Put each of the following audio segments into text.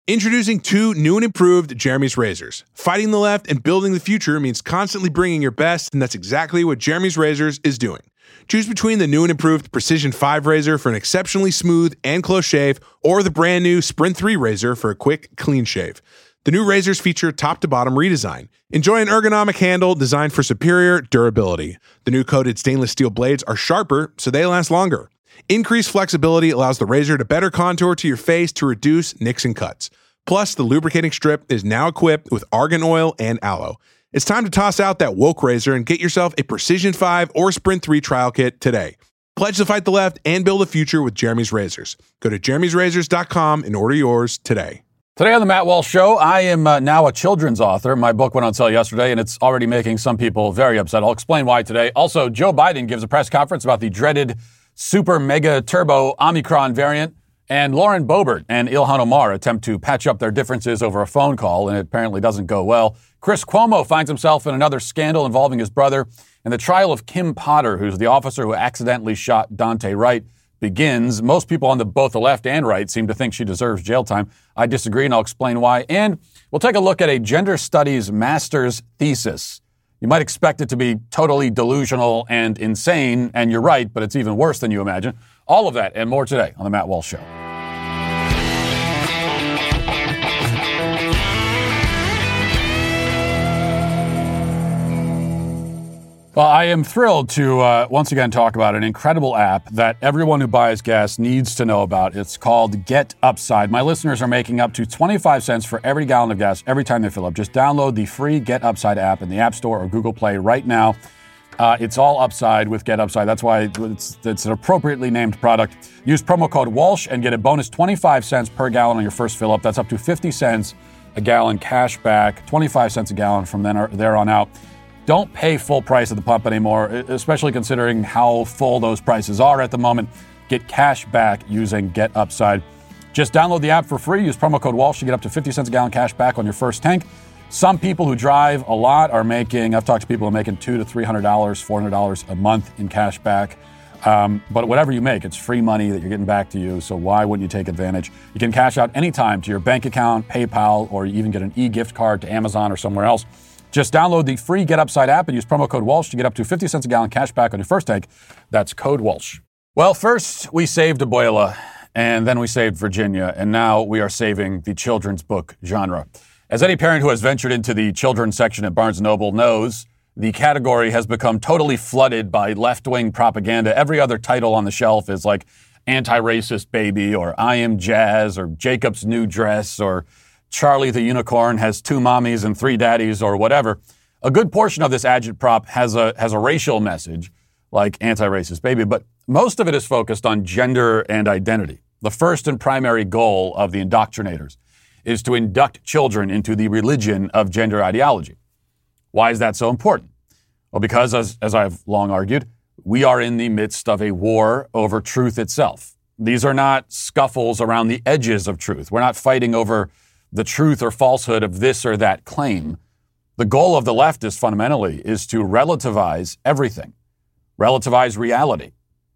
Introducing two new and improved Jeremy's razors. Fighting the left and building the future means constantly bringing your best, and that's exactly what Jeremy's Razors is doing. Choose between the new and improved Precision 5 razor for an exceptionally smooth and close shave, or the brand new Sprint 3 razor for a quick, clean shave. The new razors feature top-to-bottom redesign. Enjoy an ergonomic handle designed for superior durability. The new coated stainless steel blades are sharper, so they last longer. Increased flexibility allows the razor to better contour to your face to reduce nicks and cuts. Plus, the lubricating strip is now equipped with argan oil and aloe. It's time to toss out that woke razor and get yourself a Precision 5 or Sprint 3 trial kit today. Pledge to fight the left and build a future with Jeremy's Razors. Go to jeremy'srazors.com and order yours today. Today on the Matt Walsh Show, I am now a children's author. My book went on sale yesterday, and it's already making some people very upset. I'll explain why today. Also, Joe Biden gives a press conference about the dreaded super mega turbo Omicron variant, and Lauren Boebert and Ilhan Omar attempt to patch up their differences over a phone call, and it apparently doesn't go well. Chris Cuomo finds himself in another scandal involving his brother, and the trial of Kim Potter, who's the officer who accidentally shot Daunte Wright, begins. Most people on both the left and right seem to think she deserves jail time. I disagree, and I'll explain why. And we'll take a look at a gender studies master's thesis. You might expect it to be totally delusional and insane, and you're right, but it's even worse than you imagine. All of that and more today on The Matt Walsh Show. Well, I am thrilled to once again talk about an incredible app that everyone who buys gas needs to know about. It's called Get Upside. My listeners are making up to 25 cents for every gallon of gas every time they fill up. Just download the free Get Upside app in the App Store or Google Play right now. It's all upside with Get Upside. That's why it's an appropriately named product. Use promo code Walsh and get a bonus 25 cents per gallon on your first fill up. That's up to 50 cents a gallon cash back, 25 cents a gallon from there on out. Don't pay full price at the pump anymore, especially considering how full those prices are at the moment. Get cash back using Get Upside. Just download the app for free. Use promo code Walsh to get up to 50 cents a gallon cash back on your first tank. Some people who drive a lot are making, I've talked to people who are making $200 to $300, $400 a month in cash back. But whatever you make, it's free money that you're getting back to you, so why wouldn't you take advantage? You can cash out anytime to your bank account, PayPal, or you even get an e-gift card to Amazon or somewhere else. Just download the free Get Upside app and use promo code Walsh to get up to 50 cents a gallon cash back on your first tank. That's code Walsh. Well, first we saved Abuela, and then we saved Virginia, and now we are saving the children's book genre. As any parent who has ventured into the children's section at Barnes & Noble knows, the category has become totally flooded by left-wing propaganda. Every other title on the shelf is like Anti-Racist Baby, or I Am Jazz, or Jacob's New Dress, or Charlie the Unicorn has 2 mommies and 3 daddies, or whatever. A good portion of this agitprop has a racial message, like Anti-Racist Baby, but most of it is focused on gender and identity. The first and primary goal of the indoctrinators is to induct children into the religion of gender ideology. Why is that so important? Well, because, as I've long argued, we are in the midst of a war over truth itself. These are not scuffles around the edges of truth. We're not fighting over the truth or falsehood of this or that claim. The goal of the leftist fundamentally is to relativize everything, relativize reality.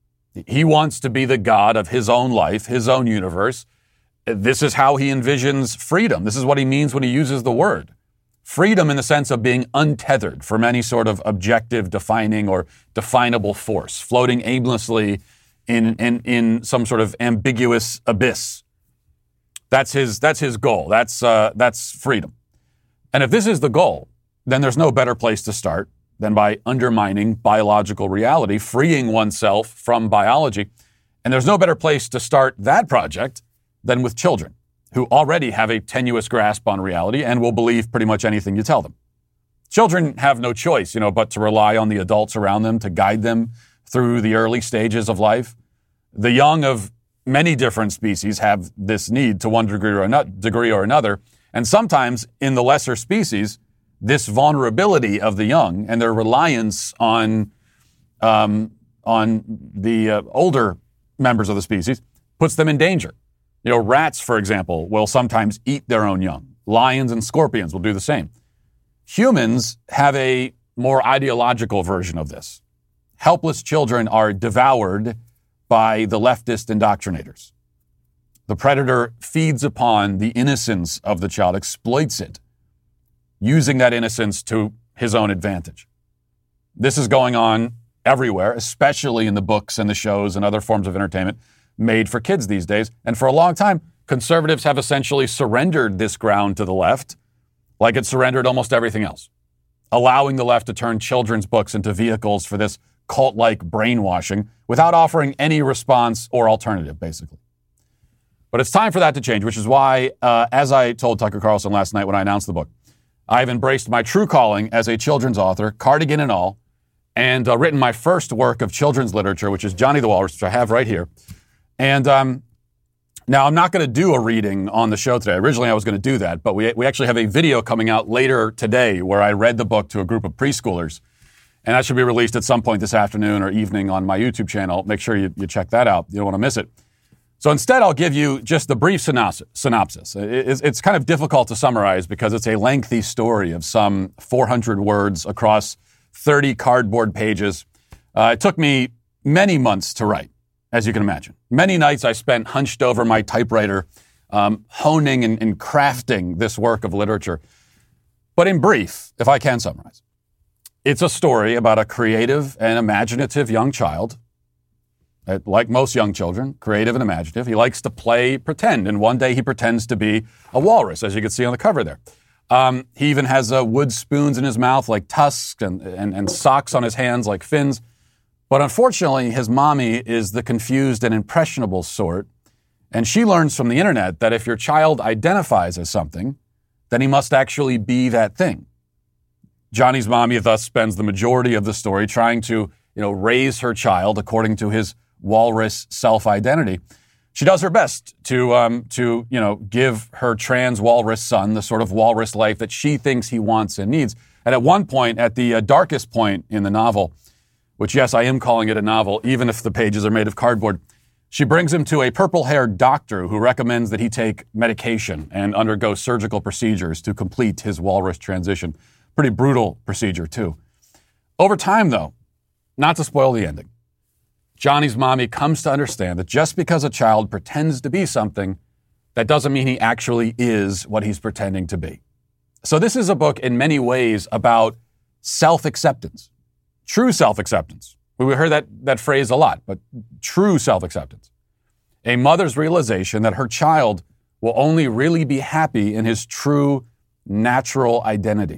He wants to be the god of his own life, his own universe. This is how he envisions freedom. This is what he means when he uses the word. Freedom in the sense of being untethered from any sort of objective, defining, or definable force, floating aimlessly in some sort of ambiguous abyss. That's his goal. That's freedom. And if this is the goal, then there's no better place to start than by undermining biological reality, freeing oneself from biology. And there's no better place to start that project than with children, who already have a tenuous grasp on reality and will believe pretty much anything you tell them. Children have no choice, but to rely on the adults around them to guide them through the early stages of life. The young of many different species have this need to one degree or another. And sometimes in the lesser species, this vulnerability of the young and their reliance on the older members of the species puts them in danger. Rats, for example, will sometimes eat their own young. Lions and scorpions will do the same. Humans have a more ideological version of this. Helpless children are devoured by the leftist indoctrinators. The predator feeds upon the innocence of the child, exploits it, using that innocence to his own advantage. This is going on everywhere, especially in the books and the shows and other forms of entertainment made for kids these days. And for a long time, conservatives have essentially surrendered this ground to the left, like it surrendered almost everything else, allowing the left to turn children's books into vehicles for this cult-like brainwashing without offering any response or alternative, basically. But it's time for that to change, which is why, as I told Tucker Carlson last night when I announced the book, I've embraced my true calling as a children's author, cardigan and all, and written my first work of children's literature, which is Johnny the Walrus, which I have right here. And now I'm not going to do a reading on the show today. Originally, I was going to do that, but we actually have a video coming out later today where I read the book to a group of preschoolers. And that should be released at some point this afternoon or evening on my YouTube channel. Make sure you check that out. You don't want to miss it. So instead, I'll give you just the brief synopsis. It's kind of difficult to summarize because it's a lengthy story of some 400 words across 30 cardboard pages. It took me many months to write, as you can imagine. Many nights I spent hunched over my typewriter, honing and crafting this work of literature. But in brief, if I can summarize, it's a story about a creative and imaginative young child. Like most young children, creative and imaginative. He likes to play pretend, and one day he pretends to be a walrus, as you can see on the cover there. He even has wood spoons in his mouth like tusks and socks on his hands like fins. But unfortunately, his mommy is the confused and impressionable sort, and she learns from the internet that if your child identifies as something, then he must actually be that thing. Johnny's mommy thus spends the majority of the story trying to, raise her child according to his walrus self-identity. She does her best to give her trans walrus son the sort of walrus life that she thinks he wants and needs. And at one point, at the darkest point in the novel, which, yes, I am calling it a novel, even if the pages are made of cardboard, she brings him to a purple-haired doctor who recommends that he take medication and undergo surgical procedures to complete his walrus transition. Pretty brutal procedure, too. Over time, though, not to spoil the ending, Johnny's mommy comes to understand that just because a child pretends to be something, that doesn't mean he actually is what he's pretending to be. So this is a book in many ways about self-acceptance, true self-acceptance. We heard that phrase a lot, but true self-acceptance. A mother's realization that her child will only really be happy in his true, natural identity.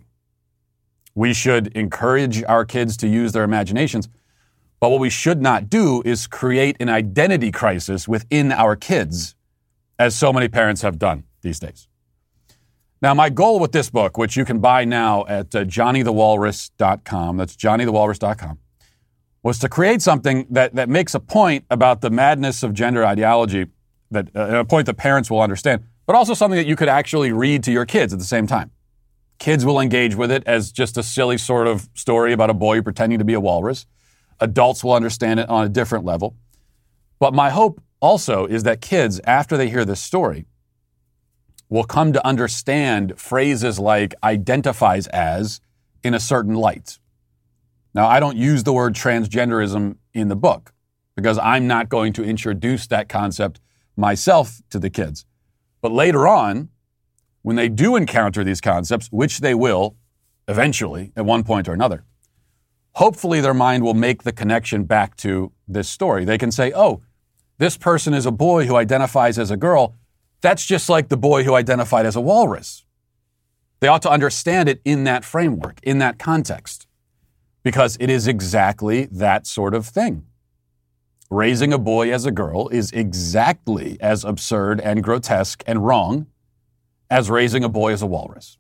We should encourage our kids to use their imaginations, but what we should not do is create an identity crisis within our kids, as so many parents have done these days. Now, my goal with this book, which you can buy now at johnnythewalrus.com, that's johnnythewalrus.com, was to create something that makes a point about the madness of gender ideology, that a point that parents will understand, but also something that you could actually read to your kids at the same time. Kids will engage with it as just a silly sort of story about a boy pretending to be a walrus. Adults will understand it on a different level. But my hope also is that kids, after they hear this story, will come to understand phrases like identifies as in a certain light. Now, I don't use the word transgenderism in the book because I'm not going to introduce that concept myself to the kids. But later on, when they do encounter these concepts, which they will eventually at one point or another, hopefully their mind will make the connection back to this story. They can say, oh, this person is a boy who identifies as a girl. That's just like the boy who identified as a walrus. They ought to understand it in that framework, in that context, because it is exactly that sort of thing. Raising a boy as a girl is exactly as absurd and grotesque and wrong as raising a boy as a walrus.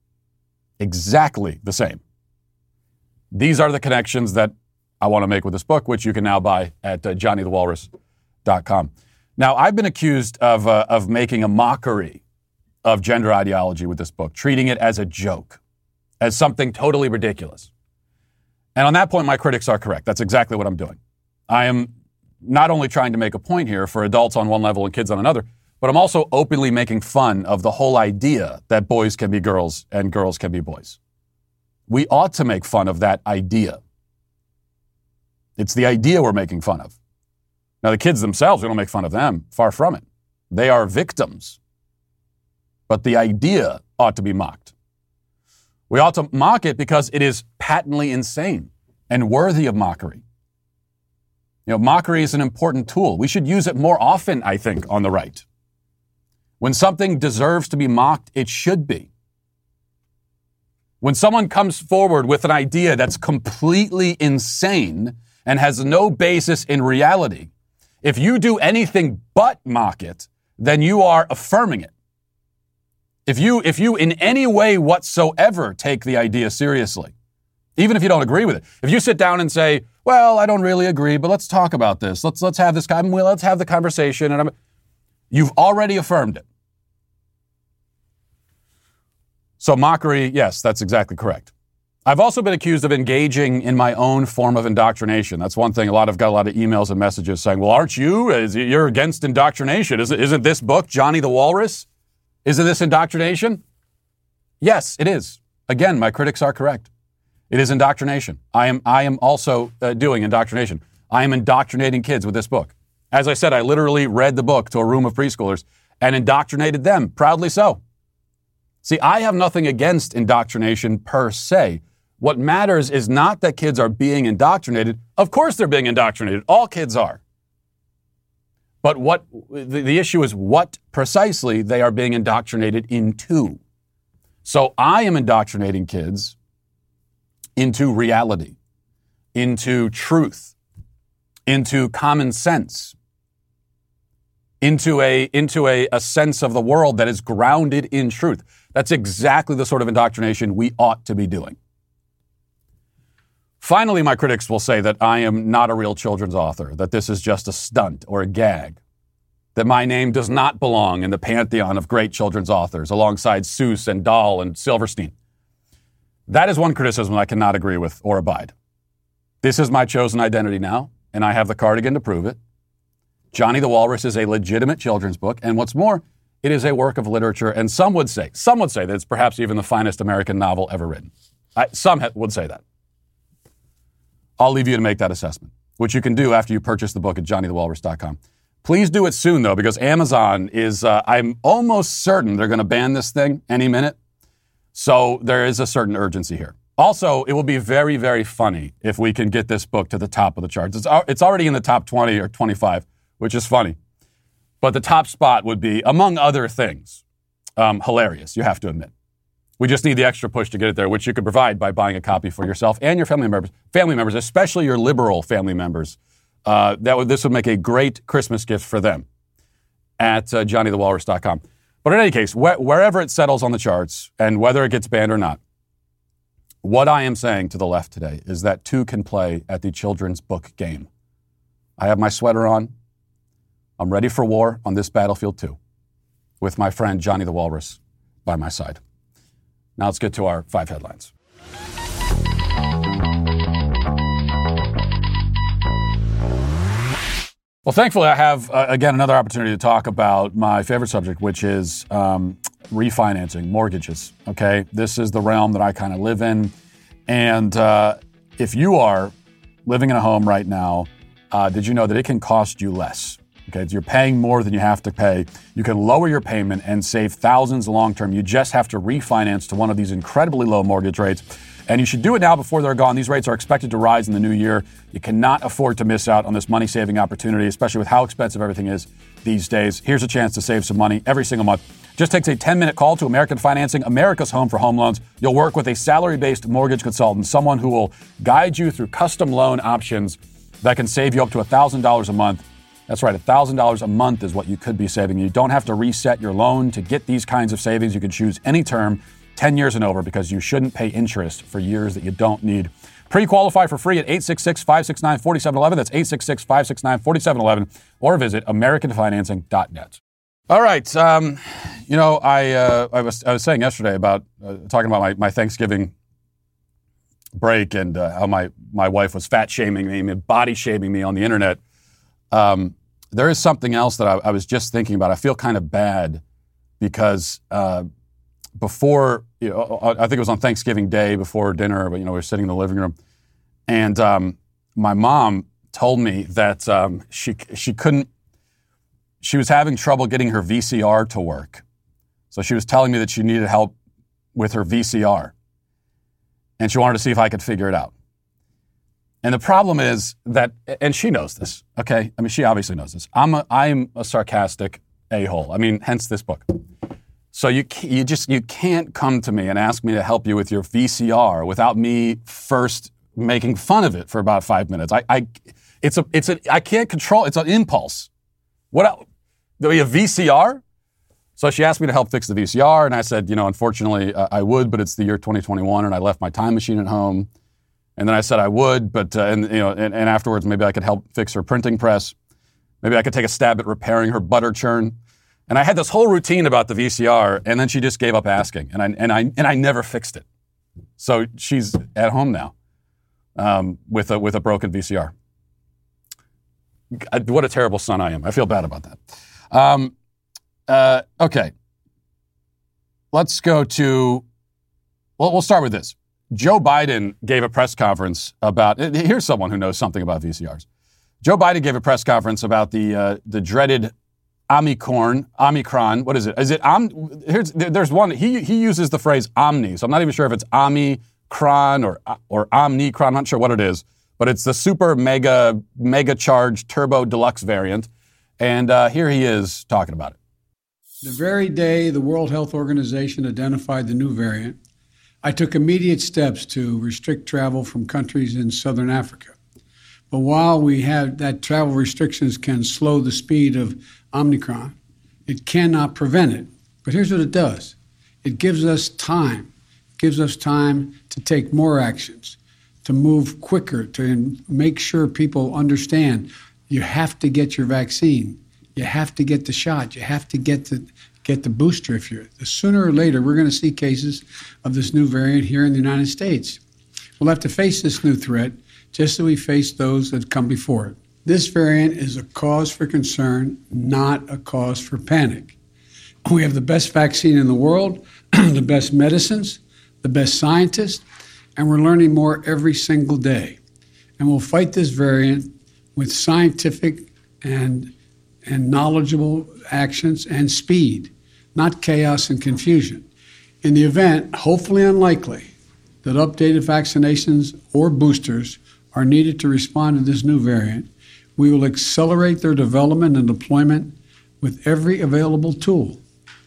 Exactly the same. These are the connections that I want to make with this book, which you can now buy at johnnythewalrus.com. Now, I've been accused of making a mockery of gender ideology with this book, treating it as a joke, as something totally ridiculous. And on that point, my critics are correct. That's exactly what I'm doing. I am not only trying to make a point here for adults on one level and kids on another, but I'm also openly making fun of the whole idea that boys can be girls and girls can be boys. We ought to make fun of that idea. It's the idea we're making fun of. Now, the kids themselves, we don't make fun of them. Far from it. They are victims. But the idea ought to be mocked. We ought to mock it because it is patently insane and worthy of mockery. Mockery is an important tool. We should use it more often, I think, on the right. When something deserves to be mocked, it should be. When someone comes forward with an idea that's completely insane and has no basis in reality, if you do anything but mock it, then you are affirming it. If you in any way whatsoever take the idea seriously, even if you don't agree with it, if you sit down and say, well, I don't really agree, but let's talk about this. Let's have this. Let's have the conversation. And you've already affirmed it. So mockery, yes, that's exactly correct. I've also been accused of engaging in my own form of indoctrination. That's one thing. Got a lot of emails and messages saying, well, aren't you? You're against indoctrination. Isn't this book, Johnny the Walrus? Isn't this indoctrination? Yes, it is. Again, my critics are correct. It is indoctrination. I am also doing indoctrination. I am indoctrinating kids with this book. As I said, I literally read the book to a room of preschoolers and indoctrinated them, proudly so. See, I have nothing against indoctrination per se. What matters is not that kids are being indoctrinated. Of course they're being indoctrinated. All kids are. But what the issue is what precisely they are being indoctrinated into. So I am indoctrinating kids into reality, into truth, into common sense, into a sense of the world that is grounded in truth. That's exactly the sort of indoctrination we ought to be doing. Finally, my critics will say that I am not a real children's author, that this is just a stunt or a gag, that my name does not belong in the pantheon of great children's authors alongside Seuss and Dahl and Silverstein. That is one criticism I cannot agree with or abide. This is my chosen identity now, and I have the cardigan to prove it. Johnny the Walrus is a legitimate children's book, and what's more, it is a work of literature, and some would say that it's perhaps even the finest American novel ever written. Some would say that. I'll leave you to make that assessment, which you can do after you purchase the book at johnnythewalrus.com. Please do it soon, though, because Amazon is, I'm almost certain they're going to ban this thing any minute. So there is a certain urgency here. Also, it will be very, very funny if we can get this book to the top of the charts. It's already in the top 20 or 25, which is funny. But the top spot would be, among other things, hilarious, you have to admit. We just need the extra push to get it there, which you could provide by buying a copy for yourself and your family members, especially your liberal family members. This would make a great Christmas gift for them at johnnythewalrus.com. But in any case, wherever it settles on the charts and whether it gets banned or not, what I am saying to the left today is that two can play at the children's book game. I have my sweater on. I'm ready for war on this battlefield too, with my friend Johnny the Walrus by my side. Now let's get to our 5 headlines. Well, thankfully, I have, again, another opportunity to talk about my favorite subject, which is refinancing, mortgages, okay? This is the realm that I kind of live in. And if you are living in a home right now, did you know that it can cost you less? Okay, you're paying more than you have to pay. You can lower your payment and save thousands long term. You just have to refinance to one of these incredibly low mortgage rates. And you should do it now before they're gone. These rates are expected to rise in the new year. You cannot afford to miss out on this money-saving opportunity, especially with how expensive everything is these days. Here's a chance to save some money every single month. Just takes a 10-minute call to American Financing, America's home for home loans. You'll work with a salary-based mortgage consultant, someone who will guide you through custom loan options that can save you up to $1,000 a month. That's right, $1,000 a month is what you could be saving. You don't have to reset your loan to get these kinds of savings. You can choose any term, 10 years and over, because you shouldn't pay interest for years that you don't need. Pre-qualify for free at 866-569-4711. That's 866-569-4711. Or visit AmericanFinancing.net. All right. I was saying yesterday about talking about my Thanksgiving break and how my wife was fat shaming me and body shaming me on the internet. There is something else that I was just thinking about. I feel kind of bad because before, I think it was on Thanksgiving Day before dinner, but we were sitting in the living room, and my mom told me that she couldn't. she was having trouble getting her VCR to work. So she was telling me that she needed help with her VCR. And she wanted to see if I could figure it out. And the problem is that, and she knows this, okay? I mean, she obviously knows this. I'm a sarcastic a-hole. I mean, hence this book. So you can't come to me and ask me to help you with your VCR without me first making fun of it for about 5 minutes. I can't control. It's an impulse. What else? Do we have VCR? So she asked me to help fix the VCR, and I said, unfortunately, I would, but it's the year 2021, and I left my time machine at home. And then I said I would, but and afterwards maybe I could help fix her printing press. Maybe I could take a stab at repairing her butter churn. And I had this whole routine about the VCR, and then she just gave up asking, and I never fixed it. So she's at home now with a broken VCR. What a terrible son I am. I feel bad about that. Okay. Let's go to. Well, we'll start with this. Joe Biden gave a press conference about. Here's someone who knows something about VCRs. Joe Biden gave a press conference about the dreaded Omicron. What is it? Is it there's one. He uses the phrase Omni, so I'm not even sure if it's Omicron or Omnicron. I'm not sure what it is, but it's the super mega charged turbo deluxe variant. And here he is talking about it. The very day the World Health Organization identified the new variant, I took immediate steps to restrict travel from countries in southern Africa. But while we have that travel restrictions can slow the speed of Omicron, it cannot prevent it. But here's what it does. It gives us time. It gives us time to take more actions, to move quicker, to make sure people understand you have to get your vaccine. You have to get the shot. You have to get the booster. The sooner or later, we're going to see cases of this new variant here in the United States. We'll have to face this new threat just as we face those that come before it. This variant is a cause for concern, not a cause for panic. We have the best vaccine in the world, the best medicines, the best scientists, and we're learning more every single day. And we'll fight this variant with scientific and knowledgeable actions and speed, not chaos and confusion. In the event, hopefully unlikely, that updated vaccinations or boosters are needed to respond to this new variant, we will accelerate their development and deployment with every available tool.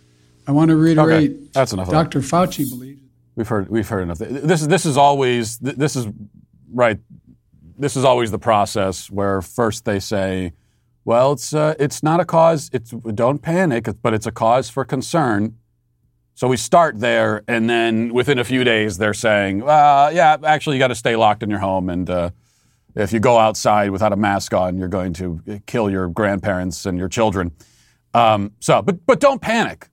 I want to reiterate, okay, that's enough. Dr. Fauci believes. We've heard enough. This is always right. This is always the process where first they say, well, it's not a cause. Don't panic, but it's a cause for concern. So we start there, and then within a few days, they're saying, yeah, actually, you got to stay locked in your home, and if you go outside without a mask on, you're going to kill your grandparents and your children. But don't panic.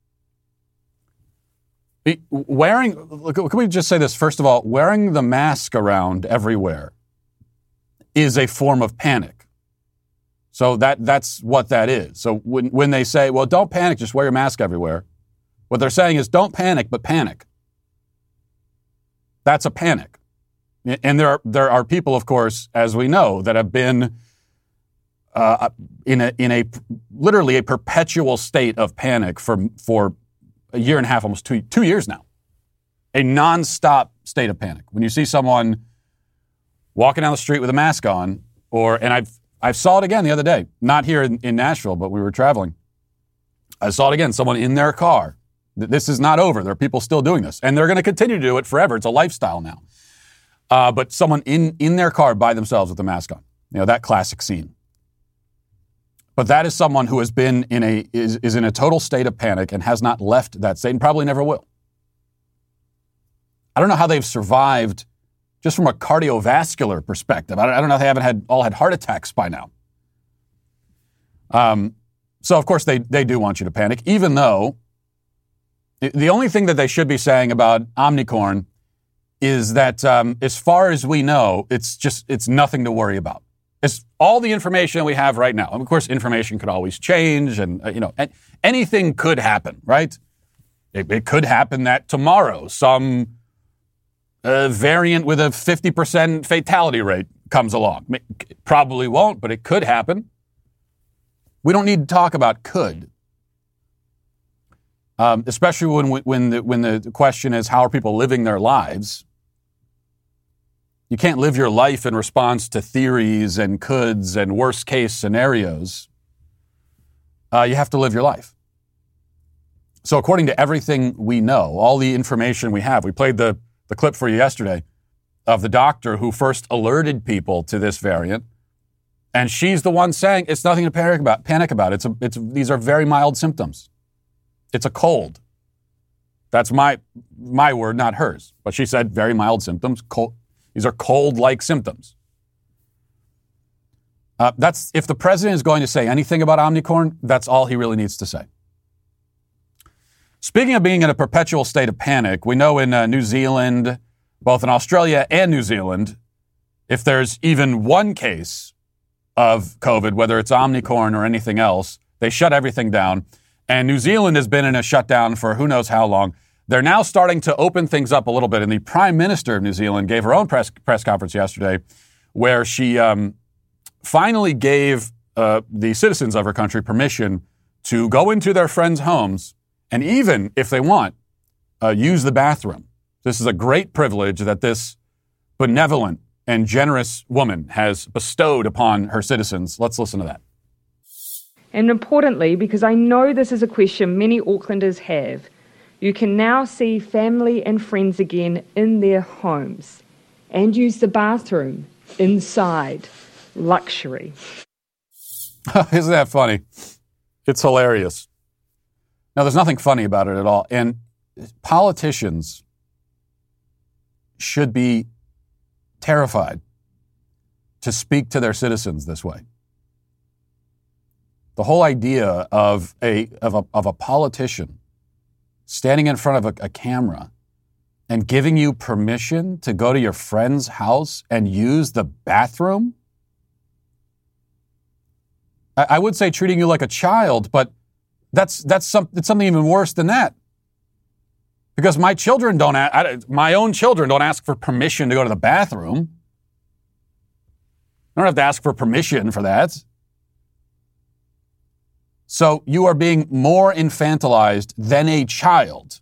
Can we just say this? First of all, wearing the mask around everywhere is a form of panic. So that's what that is. So when they say, well, don't panic, just wear your mask everywhere, what they're saying is don't panic, but panic. That's a panic. And there are people, of course, as we know, that have been in a literally a perpetual state of panic for a year and a half, almost 2 years now. A nonstop state of panic. When you see someone walking down the street with a mask on, and I saw it again the other day, not here in Nashville, but we were traveling. I saw it again, someone in their car. This is not over. There are people still doing this, and they're going to continue to do it forever. It's a lifestyle now. But someone in their car by themselves with a mask on, that classic scene. But that is someone who has been is in a total state of panic and has not left that state and probably never will. I don't know how they've survived just from a cardiovascular perspective. I don't know if they haven't all had heart attacks by now. So, of course, they do want you to panic, even though the only thing that they should be saying about Omicron is that as far as we know, it's nothing to worry about. It's all the information we have right now. And of course, information could always change, and anything could happen, right? It could happen that tomorrow some variant with a 50% fatality rate comes along. It probably won't, but it could happen. We don't need to talk about could. Especially when the question is, how are people living their lives? You can't live your life in response to theories and coulds and worst case scenarios. You have to live your life. So according to everything we know, all the information we have, we played the clip for you yesterday of the doctor who first alerted people to this variant. And she's the one saying it's nothing to panic about. These are very mild symptoms. It's a cold. That's my word, not hers. But she said very mild symptoms. These are cold-like symptoms. That's if the president is going to say anything about Omicron, that's all he really needs to say. Speaking of being in a perpetual state of panic, we know in New Zealand, both in Australia and New Zealand, if there's even one case of COVID, whether it's Omicron or anything else, they shut everything down. And New Zealand has been in a shutdown for who knows how long. They're now starting to open things up a little bit. And the Prime Minister of New Zealand gave her own press conference yesterday where she finally gave the citizens of her country permission to go into their friends' homes and even, if they want, use the bathroom. This is a great privilege that this benevolent and generous woman has bestowed upon her citizens. Let's listen to that. And importantly, because I know this is a question many Aucklanders have, you can now see family and friends again in their homes and use the bathroom inside. Luxury. Isn't that funny? It's hilarious. Now, there's nothing funny about it at all. And politicians should be terrified to speak to their citizens this way. The whole idea of a politician standing in front of a camera and giving you permission to go to your friend's house and use the bathroom? I would say treating you like a child, but it's something even worse than that. Because my own children don't ask for permission to go to the bathroom. I don't have to ask for permission for that. So you are being more infantilized than a child.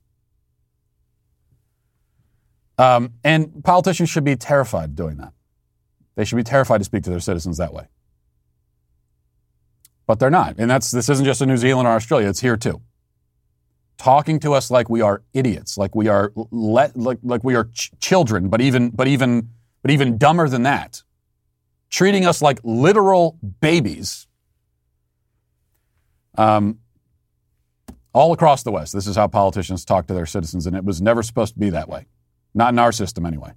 And politicians should be terrified of doing that. They should be terrified to speak to their citizens that way. But they're not. And this isn't just in New Zealand or Australia, it's here too. Talking to us like we are idiots, like we are like we are children, but even dumber than that. Treating us like literal babies. All across the West, this is how politicians talk to their citizens, and it was never supposed to be that way. Not in our system, anyway.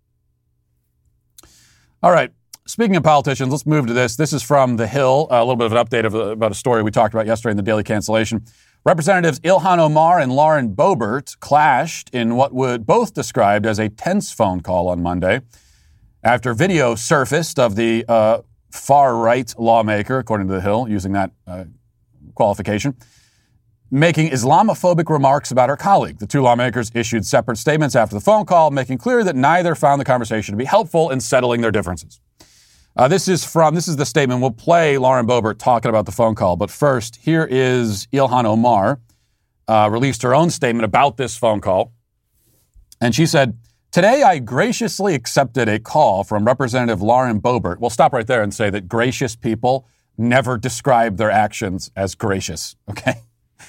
All right. Speaking of politicians, let's move to this. This is from The Hill, a little bit of an update about a story we talked about yesterday in the Daily Cancellation. Representatives Ilhan Omar and Lauren Boebert clashed in what would both described as a tense phone call on Monday after video surfaced of the far-right lawmaker, according to The Hill, using that qualification, making Islamophobic remarks about her colleague. The two lawmakers issued separate statements after the phone call, making clear that neither found the conversation to be helpful in settling their differences. This is the statement. We'll play Lauren Boebert talking about the phone call. But first, here is Ilhan Omar, released her own statement about this phone call. And she said, "Today, I graciously accepted a call from Representative Lauren Boebert." We'll stop right there and say that gracious people never describe their actions as gracious, okay?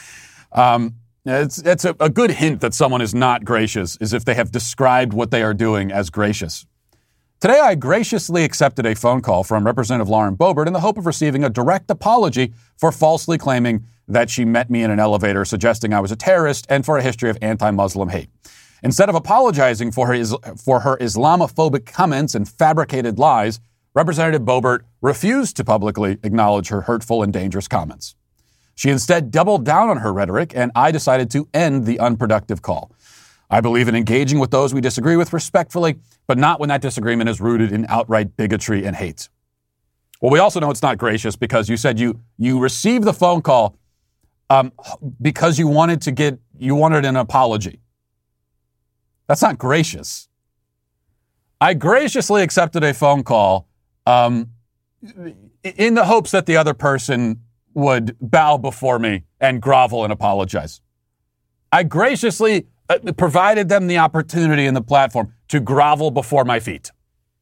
It's a good hint that someone is not gracious is if they have described what they are doing as gracious. "Today, I graciously accepted a phone call from Representative Lauren Boebert in the hope of receiving a direct apology for falsely claiming that she met me in an elevator suggesting I was a terrorist and for a history of anti-Muslim hate. Instead of apologizing for her Islamophobic comments and fabricated lies, Representative Boebert refused to publicly acknowledge her hurtful and dangerous comments. She instead doubled down on her rhetoric, and I decided to end the unproductive call. I believe in engaging with those we disagree with respectfully, but not when that disagreement is rooted in outright bigotry and hate." Well, we also know it's not gracious because you said you received the phone call because you wanted an apology. That's not gracious. I graciously accepted a phone call in the hopes that the other person would bow before me and grovel and apologize. I graciously provided them the opportunity and the platform to grovel before my feet.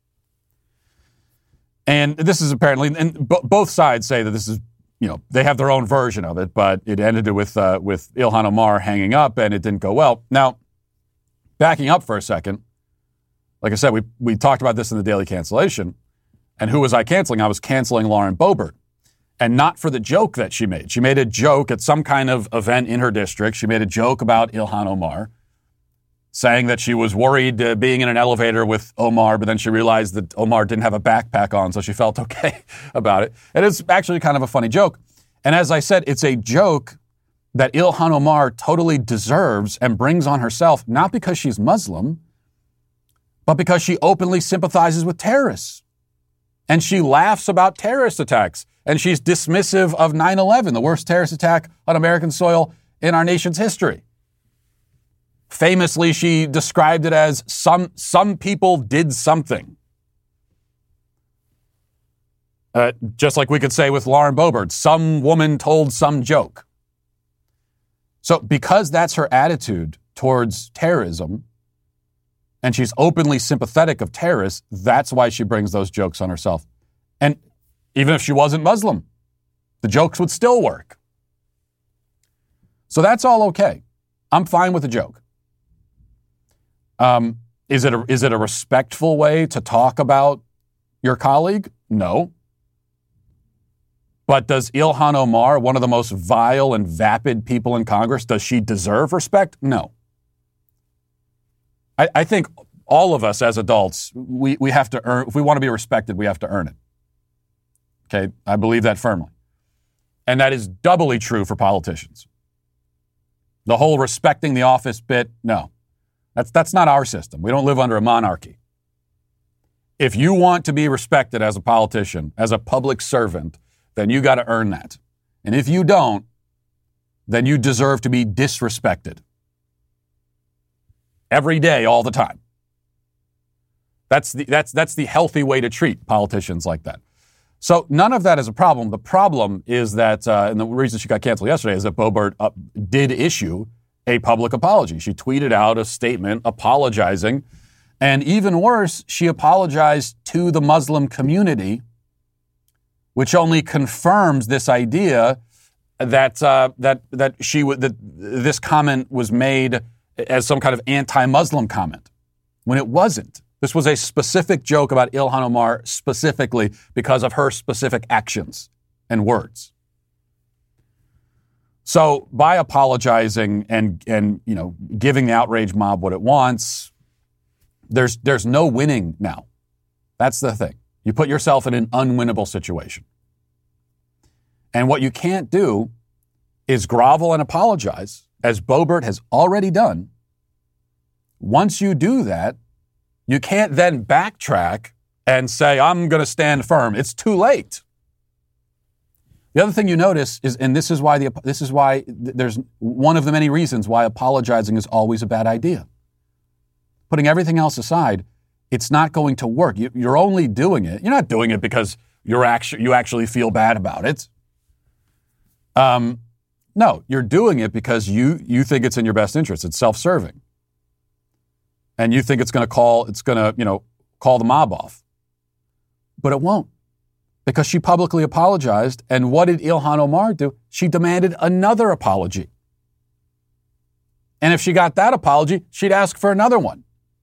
And this is apparently, and both sides say that this is, they have their own version of it, but it ended with Ilhan Omar hanging up, and it didn't go well. Now, backing up for a second, like I said, we talked about this in the Daily Cancellation, and who was I canceling? I was canceling Lauren Boebert, and not for the joke that she made. She made a joke at some kind of event in her district. She made a joke about Ilhan Omar, saying that she was worried being in an elevator with Omar, but then she realized that Omar didn't have a backpack on, so she felt okay about it. And it's actually kind of a funny joke. And as I said, it's a joke that Ilhan Omar totally deserves and brings on herself, not because she's Muslim, but because she openly sympathizes with terrorists. And she laughs about terrorist attacks. And she's dismissive of 9/11, the worst terrorist attack on American soil in our nation's history. Famously, she described it as some people did something. Just like we could say with Lauren Boebert, some woman told some joke. So because that's her attitude towards terrorism, and she's openly sympathetic of terrorists, that's why she brings those jokes on herself. And even if she wasn't Muslim, the jokes would still work. So that's all okay. I'm fine with the joke. Is it a respectful way to talk about your colleague? No. But does Ilhan Omar, one of the most vile and vapid people in Congress, does she deserve respect? No. I think all of us as adults, we have to earn, if we want to be respected, we have to earn it. Okay, I believe that firmly. And that is doubly true for politicians. The whole respecting the office bit, no. That's not our system. We don't live under a monarchy. If you want to be respected as a politician, as a public servant, then you got to earn that. And if you don't, then you deserve to be disrespected. Every day, all the time. That's the healthy way to treat politicians like that. So none of that is a problem. The problem is that, and the reason she got canceled yesterday is that Boebert did issue a public apology. She tweeted out a statement apologizing, and even worse, she apologized to the Muslim community, which only confirms this idea that this comment was made as some kind of anti-Muslim comment, when it wasn't. This was a specific joke about Ilhan Omar specifically because of her specific actions and words. So by apologizing and giving the outrage mob what it wants, there's no winning now. That's the thing. You put yourself in an unwinnable situation. And what you can't do is grovel and apologize, as Boebert has already done. Once you do that, you can't then backtrack and say, I'm going to stand firm. It's too late. The other thing you notice is, and this is why there's one of the many reasons why apologizing is always a bad idea. Putting everything else aside, it's not going to work. You're only doing it. You're not doing it because you actually feel bad about it. No, you're doing it because you think it's in your best interest. It's self-serving. And you think it's going to call the mob off. But it won't. Because she publicly apologized, and what did Ilhan Omar do? She demanded another apology. And if she got that apology, she'd ask for another one.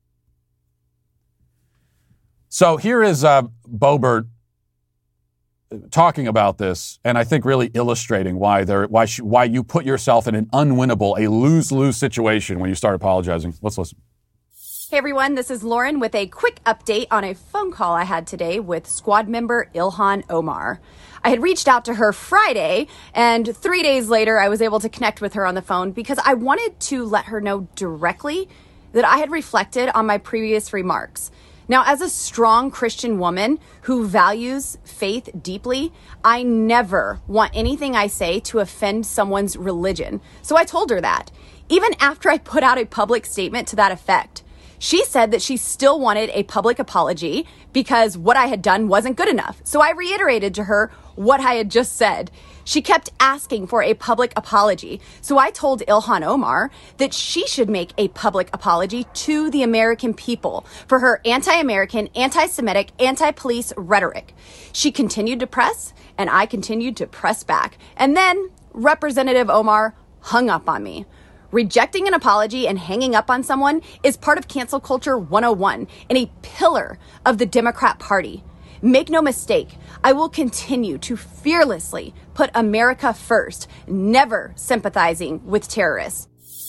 So here is Boebert talking about this, and I think really illustrating why you put yourself in an unwinnable, a lose-lose situation when you start apologizing. Let's listen. Hey everyone, this is Lauren with a quick update on a phone call I had today with squad member Ilhan Omar. I had reached out to her Friday, and 3 days later I was able to connect with her on the phone because I wanted to let her know directly that I had reflected on my previous remarks. Now, as a strong Christian woman who values faith deeply, I never want anything I say to offend someone's religion. So I told her that, even after I put out a public statement to that effect. She said that she still wanted a public apology because what I had done wasn't good enough. So I reiterated to her what I had just said. She kept asking for a public apology. So I told Ilhan Omar that she should make a public apology to the American people for her anti-American, anti-Semitic, anti-police rhetoric. She continued to press, and I continued to press back. And then Representative Omar hung up on me. Rejecting an apology and hanging up on someone is part of cancel culture 101 and a pillar of the Democrat Party. Make no mistake, I will continue to fearlessly put America first, never sympathizing with terrorists.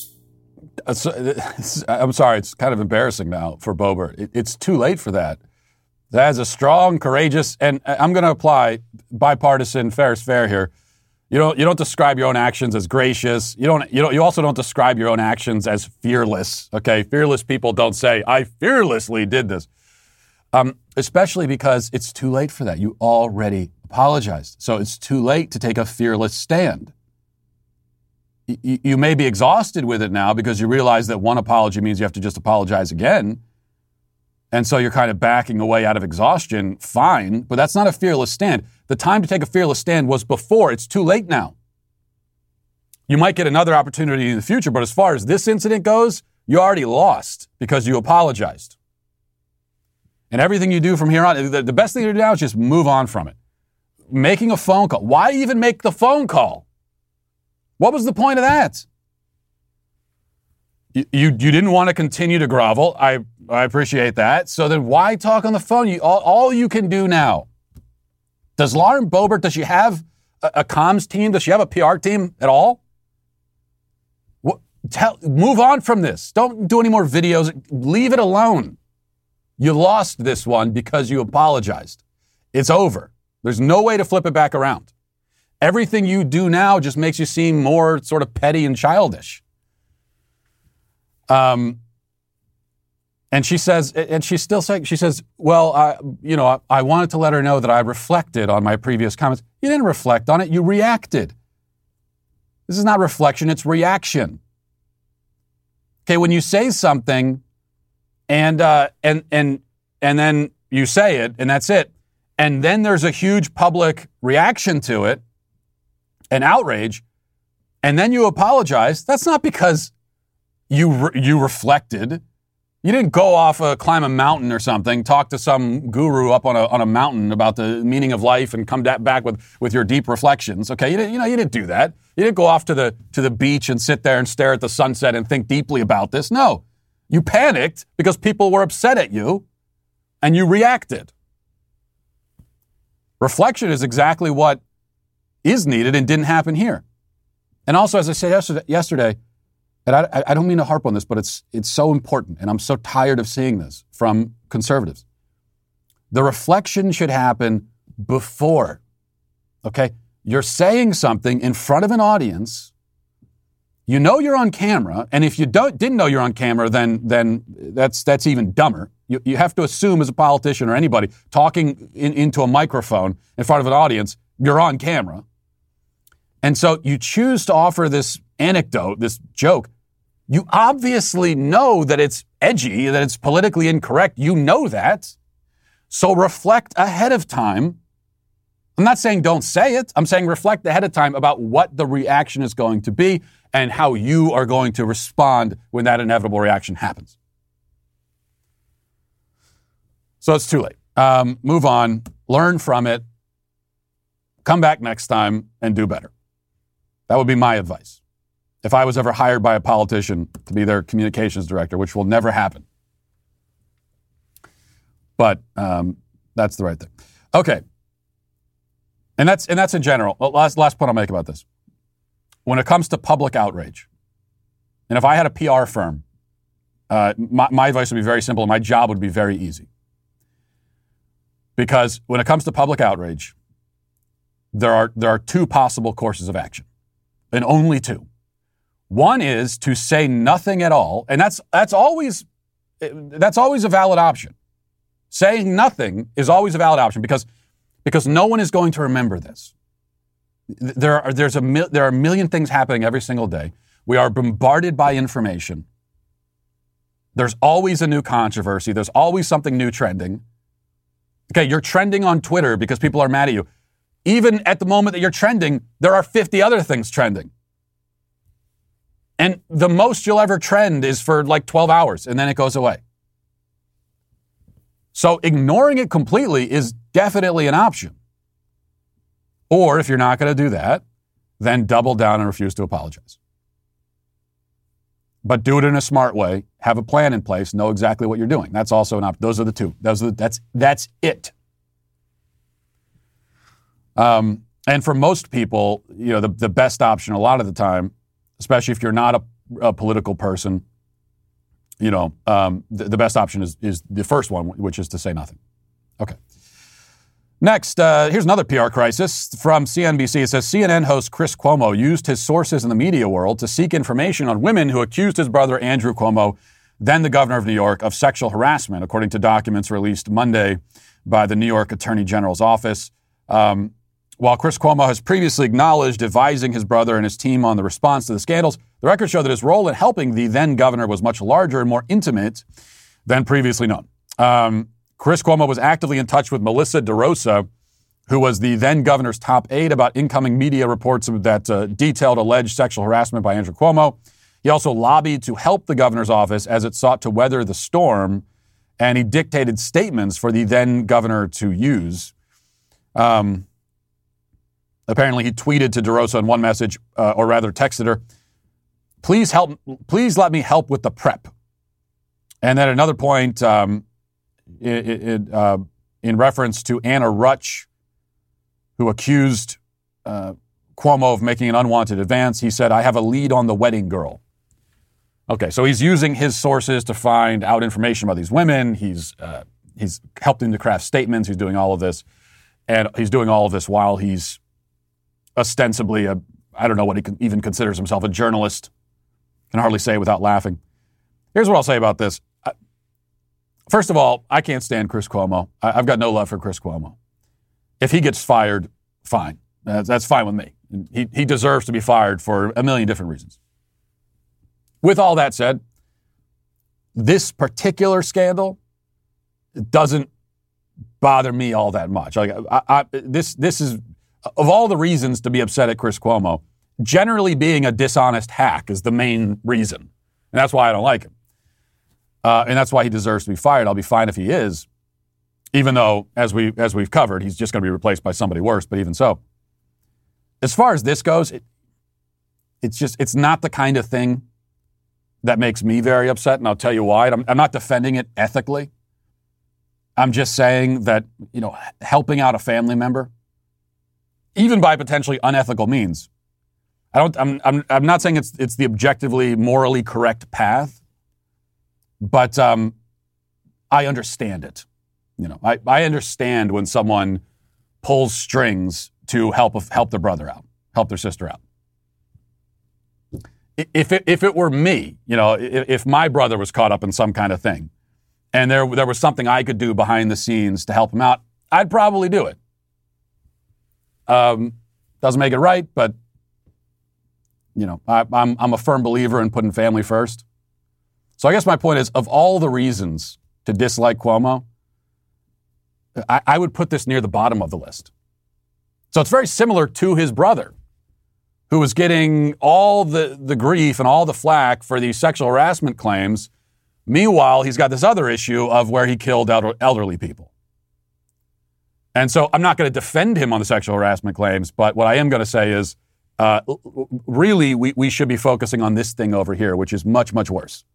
I'm sorry, it's kind of embarrassing now for Boebert. It's too late for that. That is a strong, courageous, and I'm going to apply bipartisan, fair is fair here. You don't describe your own actions as gracious. You also don't describe your own actions as fearless. Okay, fearless people don't say, I fearlessly did this. Especially because it's too late for that. You already apologized. So it's too late to take a fearless stand. You may be exhausted with it now because you realize that one apology means you have to just apologize again. And so you're kind of backing away out of exhaustion. Fine, but that's not a fearless stand. The time to take a fearless stand was before. It's too late now. You might get another opportunity in the future, but as far as this incident goes, you already lost because you apologized. And everything you do from here on, the best thing to do now is just move on from it. Making a phone call. Why even make the phone call? What was the point of that? You didn't want to continue to grovel. I appreciate that. So then why talk on the phone? All you can do now. Does Lauren Boebert, does she have a comms team? Does she have a PR team at all? Move on from this. Don't do any more videos. Leave it alone. You lost this one because you apologized. It's over. There's no way to flip it back around. Everything you do now just makes you seem more sort of petty and childish. And she says, and she's still saying, she says, well, I wanted to let her know that I reflected on my previous comments. You didn't reflect on it. You reacted. This is not reflection. It's reaction. Okay. When you say something and then you say it and that's it. And then there's a huge public reaction to it and outrage. And then you apologize. That's not because you reflected. You didn't go off, climb a mountain or something, talk to some guru up on a mountain about the meaning of life and come back with your deep reflections. Okay, you didn't do that. You didn't go off to the beach and sit there and stare at the sunset and think deeply about this. No, you panicked because people were upset at you and you reacted. Reflection is exactly what is needed and didn't happen here. And also, as I said yesterday, and I don't mean to harp on this, but it's so important, and I'm so tired of seeing this from conservatives. The reflection should happen before, okay? You're saying something in front of an audience. You know you're on camera, and if you didn't know you're on camera, then that's even dumber. You have to assume as a politician or anybody talking into a microphone in front of an audience, you're on camera. And so you choose to offer this anecdote, this joke. You obviously know that it's edgy, that it's politically incorrect. You know that. So reflect ahead of time. I'm not saying don't say it. I'm saying reflect ahead of time about what the reaction is going to be and how you are going to respond when that inevitable reaction happens. So it's too late. Move on. Learn from it. Come back next time and do better. That would be my advice. If I was ever hired by a politician to be their communications director, which will never happen. But that's the right thing. Okay. And that's in general. Last point I'll make about this. When it comes to public outrage, and if I had a PR firm, my advice would be very simple and my job would be very easy. Because when it comes to public outrage, there are two possible courses of action, and only two. One is to say nothing at all, and that's always a valid option. Saying nothing is always a valid option because no one is going to remember this. There are a million things happening every single day. We are bombarded by information. There's always a new controversy. There's always something new trending. Okay, you're trending on Twitter because people are mad at you. even at the moment that you're trending, there are 50 other things trending. And the most you'll ever trend is for like 12 hours, and then it goes away. So ignoring it completely is definitely an option. Or if you're not going to do that, then double down and refuse to apologize. But do it in a smart way. Have a plan in place. Know exactly what you're doing. That's also an option. Those are the two. That's it. And for most people, the best option a lot of the time, especially if you're not a political person, the best option is the first one, which is to say nothing. Okay. Next, here's another PR crisis from CNBC. It says CNN host Chris Cuomo used his sources in the media world to seek information on women who accused his brother Andrew Cuomo, then the governor of New York, of sexual harassment, according to documents released Monday by the New York Attorney General's office. While Chris Cuomo has previously acknowledged advising his brother and his team on the response to the scandals, the records show that his role in helping the then governor was much larger and more intimate than previously known. Chris Cuomo was actively in touch with Melissa DeRosa, who was the then governor's top aide, about incoming media reports that detailed alleged sexual harassment by Andrew Cuomo. He also lobbied to help the governor's office as it sought to weather the storm, and he dictated statements for the then governor to use. Apparently, he tweeted to DeRosa in one message, or rather texted her, please let me help with the prep. And then at another point, in reference to Anna Rutch, who accused Cuomo of making an unwanted advance, he said, I have a lead on the wedding girl. Okay, so he's using his sources to find out information about these women. He's helped them to craft statements. He's doing all of this. And he's doing all of this while he's ostensibly I don't know what he even considers himself, a journalist. Can hardly say it without laughing. Here's what I'll say about this. First of all, I can't stand Chris Cuomo. I've got no love for Chris Cuomo. If he gets fired, fine. That's fine with me. He deserves to be fired for a million different reasons. With all that said, this particular scandal doesn't bother me all that much. This is, of all the reasons to be upset at Chris Cuomo, generally being a dishonest hack is the main reason. And that's why I don't like him. And that's why he deserves to be fired. I'll be fine if he is, even though, as we've covered, he's just going to be replaced by somebody worse, but even so. As far as this goes, it's not the kind of thing that makes me very upset, and I'll tell you why. I'm not defending it ethically. I'm just saying that, helping out a family member, even by potentially unethical means, I'm not saying it's the objectively morally correct path, but I understand it. I understand when someone pulls strings to help their brother out, help their sister out. If it were me, if my brother was caught up in some kind of thing, and there was something I could do behind the scenes to help him out, I'd probably do it. Doesn't make it right, but I'm a firm believer in putting family first. So I guess my point is, of all the reasons to dislike Cuomo, I would put this near the bottom of the list. So it's very similar to his brother, who was getting all the grief and all the flack for these sexual harassment claims. Meanwhile, he's got this other issue of where he killed elderly people. And so I'm not going to defend him on the sexual harassment claims, but what I am going to say is, really, we should be focusing on this thing over here, which is much, much worse.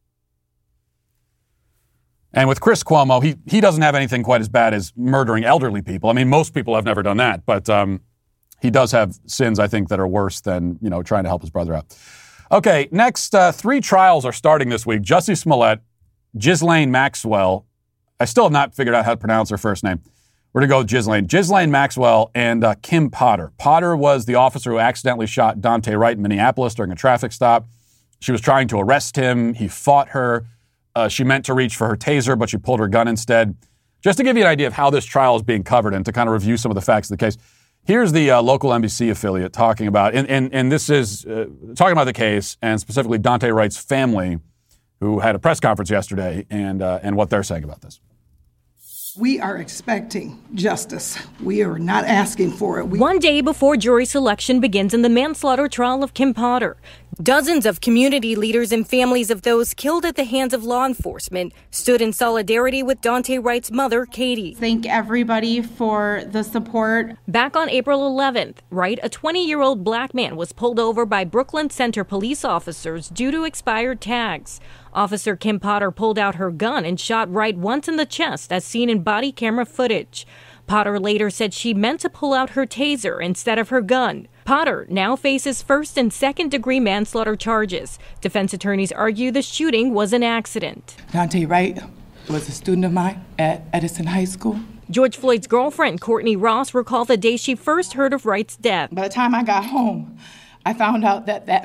And with Chris Cuomo, he doesn't have anything quite as bad as murdering elderly people. I mean, most people have never done that, but he does have sins, I think, that are worse than, trying to help his brother out. Okay, next, 3 trials are starting this week. Jussie Smollett, Ghislaine Maxwell. I still have not figured out how to pronounce her first name. We're going to go with Ghislaine. Ghislaine Maxwell and Kim Potter. Potter was the officer who accidentally shot Daunte Wright in Minneapolis during a traffic stop. She was trying to arrest him. He fought her. She meant to reach for her taser, but she pulled her gun instead. Just to give you an idea of how this trial is being covered and to kind of review some of the facts of the case, here's the local NBC affiliate talking about, and this is talking about the case, and specifically Daunte Wright's family, who had a press conference yesterday, and what they're saying about this. We are expecting justice. We are not asking for it. One day before jury selection begins in the manslaughter trial of Kim Potter, dozens of community leaders and families of those killed at the hands of law enforcement stood in solidarity with Daunte Wright's mother, Katie. Thank everybody for the support. Back on April 11th, Wright, a 20-year-old black man, was pulled over by Brooklyn Center police officers due to expired tags. Officer Kim Potter pulled out her gun and shot Wright once in the chest, as seen in body camera footage. Potter later said she meant to pull out her taser instead of her gun. Potter now faces first and second-degree manslaughter charges. Defense attorneys argue the shooting was an accident. Daunte Wright was a student of mine at Edison High School. George Floyd's girlfriend, Courtney Ross, recalled the day she first heard of Wright's death. By the time I got home, I found out that that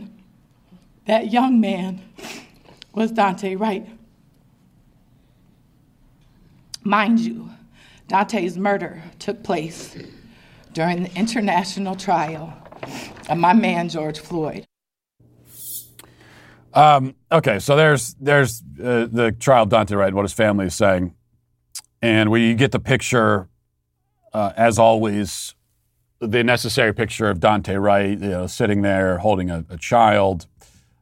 young man, was Daunte Wright. Mind you, Daunte's murder took place during the international trial of my man, George Floyd. Okay, so there's the trial of Daunte Wright, what his family is saying. And we get the picture, as always, the necessary picture of Daunte Wright, sitting there holding a child,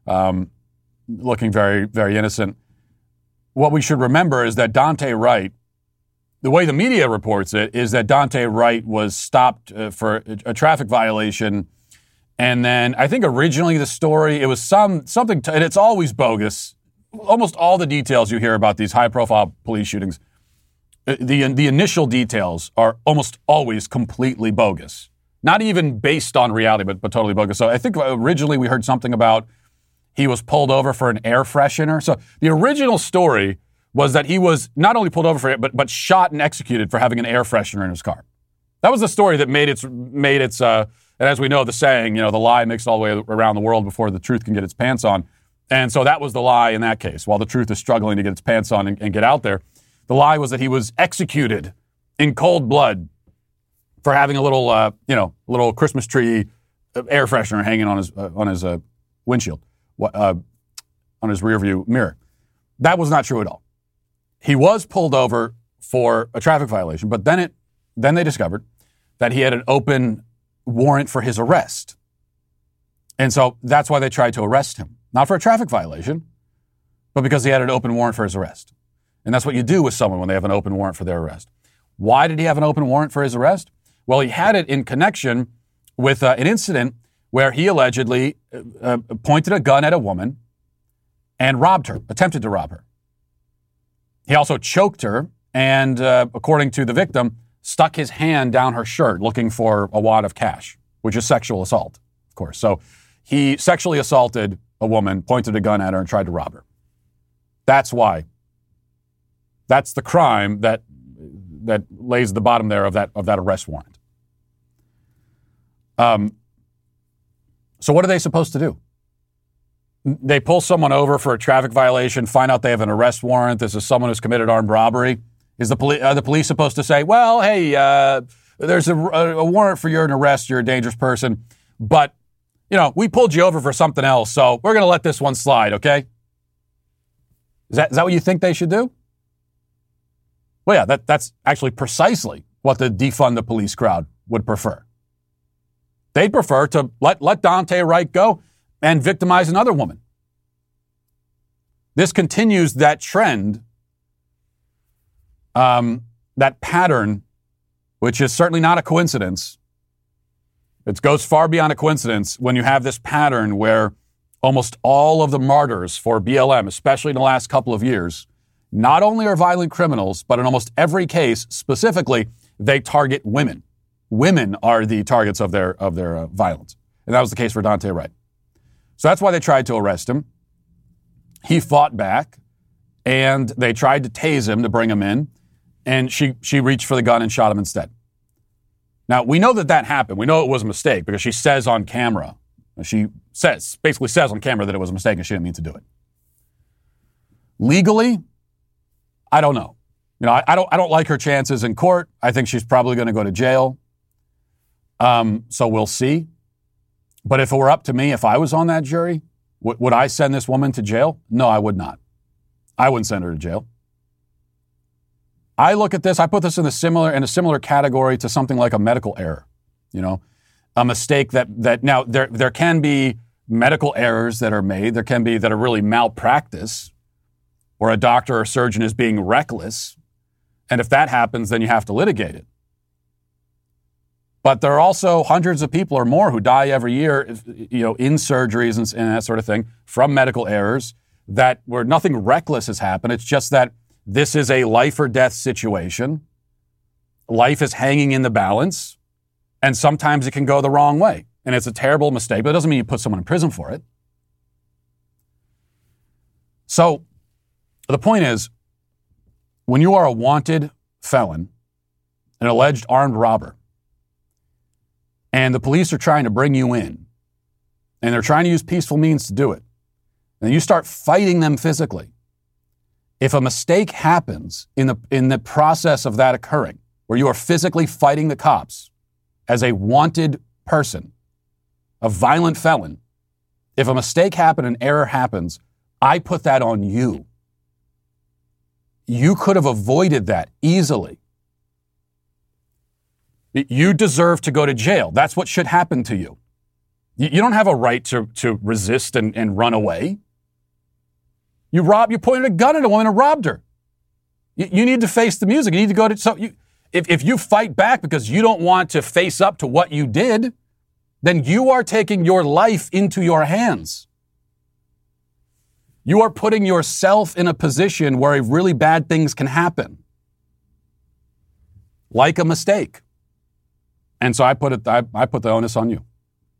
looking very, very innocent. What we should remember is that Daunte Wright, the way the media reports it, is that Daunte Wright was stopped for a traffic violation. And then I think originally the story, it was something, and it's always bogus. Almost all the details you hear about these high-profile police shootings, the initial details are almost always completely bogus. Not even based on reality, but totally bogus. So I think originally we heard something about he was pulled over for an air freshener. So the original story was that he was not only pulled over for it, but shot and executed for having an air freshener in his car. That was the story that made its. And as we know, the saying, the lie makes it all the way around the world before the truth can get its pants on. And so that was the lie in that case. While the truth is struggling to get its pants on and get out there, the lie was that he was executed in cold blood for having a little Christmas tree air freshener hanging on his windshield, on his rearview mirror. That was not true at all. He was pulled over for a traffic violation, but then they discovered that he had an open warrant for his arrest. And so that's why they tried to arrest him. Not for a traffic violation, but because he had an open warrant for his arrest. And that's what you do with someone when they have an open warrant for their arrest. Why did he have an open warrant for his arrest? Well, he had it in connection with an incident where he allegedly pointed a gun at a woman and robbed her, attempted to rob her. He also choked her and, according to the victim, stuck his hand down her shirt looking for a wad of cash, which is sexual assault, of course. So he sexually assaulted a woman, pointed a gun at her, and tried to rob her. That's why. That's the crime that lays at the bottom there of that arrest warrant. So what are they supposed to do? They pull someone over for a traffic violation, find out they have an arrest warrant. This is someone who's committed armed robbery. Are the police supposed to say, well, hey, there's a warrant for your arrest. You're a dangerous person. But, we pulled you over for something else, so we're going to let this one slide, okay? Is that what you think they should do? Well, yeah, that's actually precisely what the defund the police crowd would prefer. They'd prefer to let Daunte Wright go and victimize another woman. This continues that trend, that pattern, which is certainly not a coincidence. It goes far beyond a coincidence when you have this pattern where almost all of the martyrs for BLM, especially in the last couple of years, not only are violent criminals, but in almost every case, specifically, they target women. Women are the targets of their violence. And that was the case for Daunte Wright. So that's why they tried to arrest him. He fought back, and they tried to tase him to bring him in, and she reached for the gun and shot him instead. Now, we know that happened. We know it was a mistake because she says on camera, basically says on camera that it was a mistake and she didn't mean to do it. Legally, I don't know. I don't like her chances in court. I think she's probably going to go to jail. So we'll see. But if it were up to me, if I was on that jury, would I send this woman to jail? No, I would not. I wouldn't send her to jail. I look at this, I put this in a similar category to something like a medical error, a mistake that now there can be medical errors that are made, there can be that are really malpractice, or a doctor or surgeon is being reckless. And if that happens, then you have to litigate it. But there are also hundreds of people or more who die every year, in surgeries and that sort of thing from medical errors where nothing reckless has happened. It's just that this is a life or death situation. Life is hanging in the balance, and sometimes it can go the wrong way. And it's a terrible mistake, but it doesn't mean you put someone in prison for it. So the point is, when you are a wanted felon, an alleged armed robber, and the police are trying to bring you in, and they're trying to use peaceful means to do it, and you start fighting them physically, if a mistake happens in the process of that occurring, where you are physically fighting the cops as a wanted person, a violent felon, if a mistake happened, an error happens, I put that on you. You could have avoided that easily. You deserve to go to jail. That's what should happen to you. You don't have a right to resist and run away. You pointed a gun at a woman and robbed her. You need to face the music. You need to go to, if you fight back because you don't want to face up to what you did, then you are taking your life into your hands. You are putting yourself in a position where really bad things can happen. Like a mistake. And so I put the onus on you.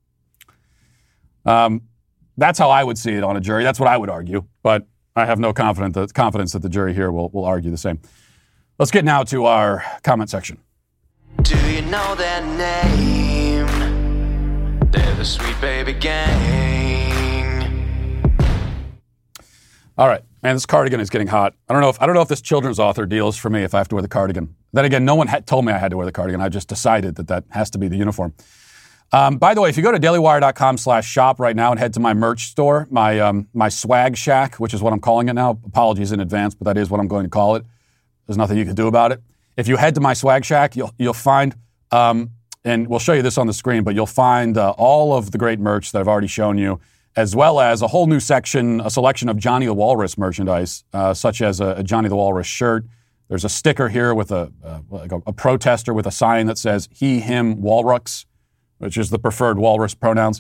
That's how I would see it on a jury. That's what I would argue. But I have no confidence that the jury here will argue the same. Let's get now to our comment section. Do you know their name? They're the Sweet Baby Gang. All right, man, this cardigan is getting hot. I don't know if this children's author deal is for me if I have to wear the cardigan. Then again, no one told me I had to wear the cardigan. I just decided that has to be the uniform. By the way, if you go to dailywire.com/shop right now and head to my merch store, my swag shack, which is what I'm calling it now. Apologies in advance, but that is what I'm going to call it. There's nothing you can do about it. If you head to my swag shack, you'll find, and we'll show you this on the screen, but you'll find all of the great merch that I've already shown you, as well as a whole new section, a selection of Johnny the Walrus merchandise, such as a Johnny the Walrus shirt. There's a sticker here with a protester with a sign that says he, him, Walrux, which is the preferred walrus pronouns.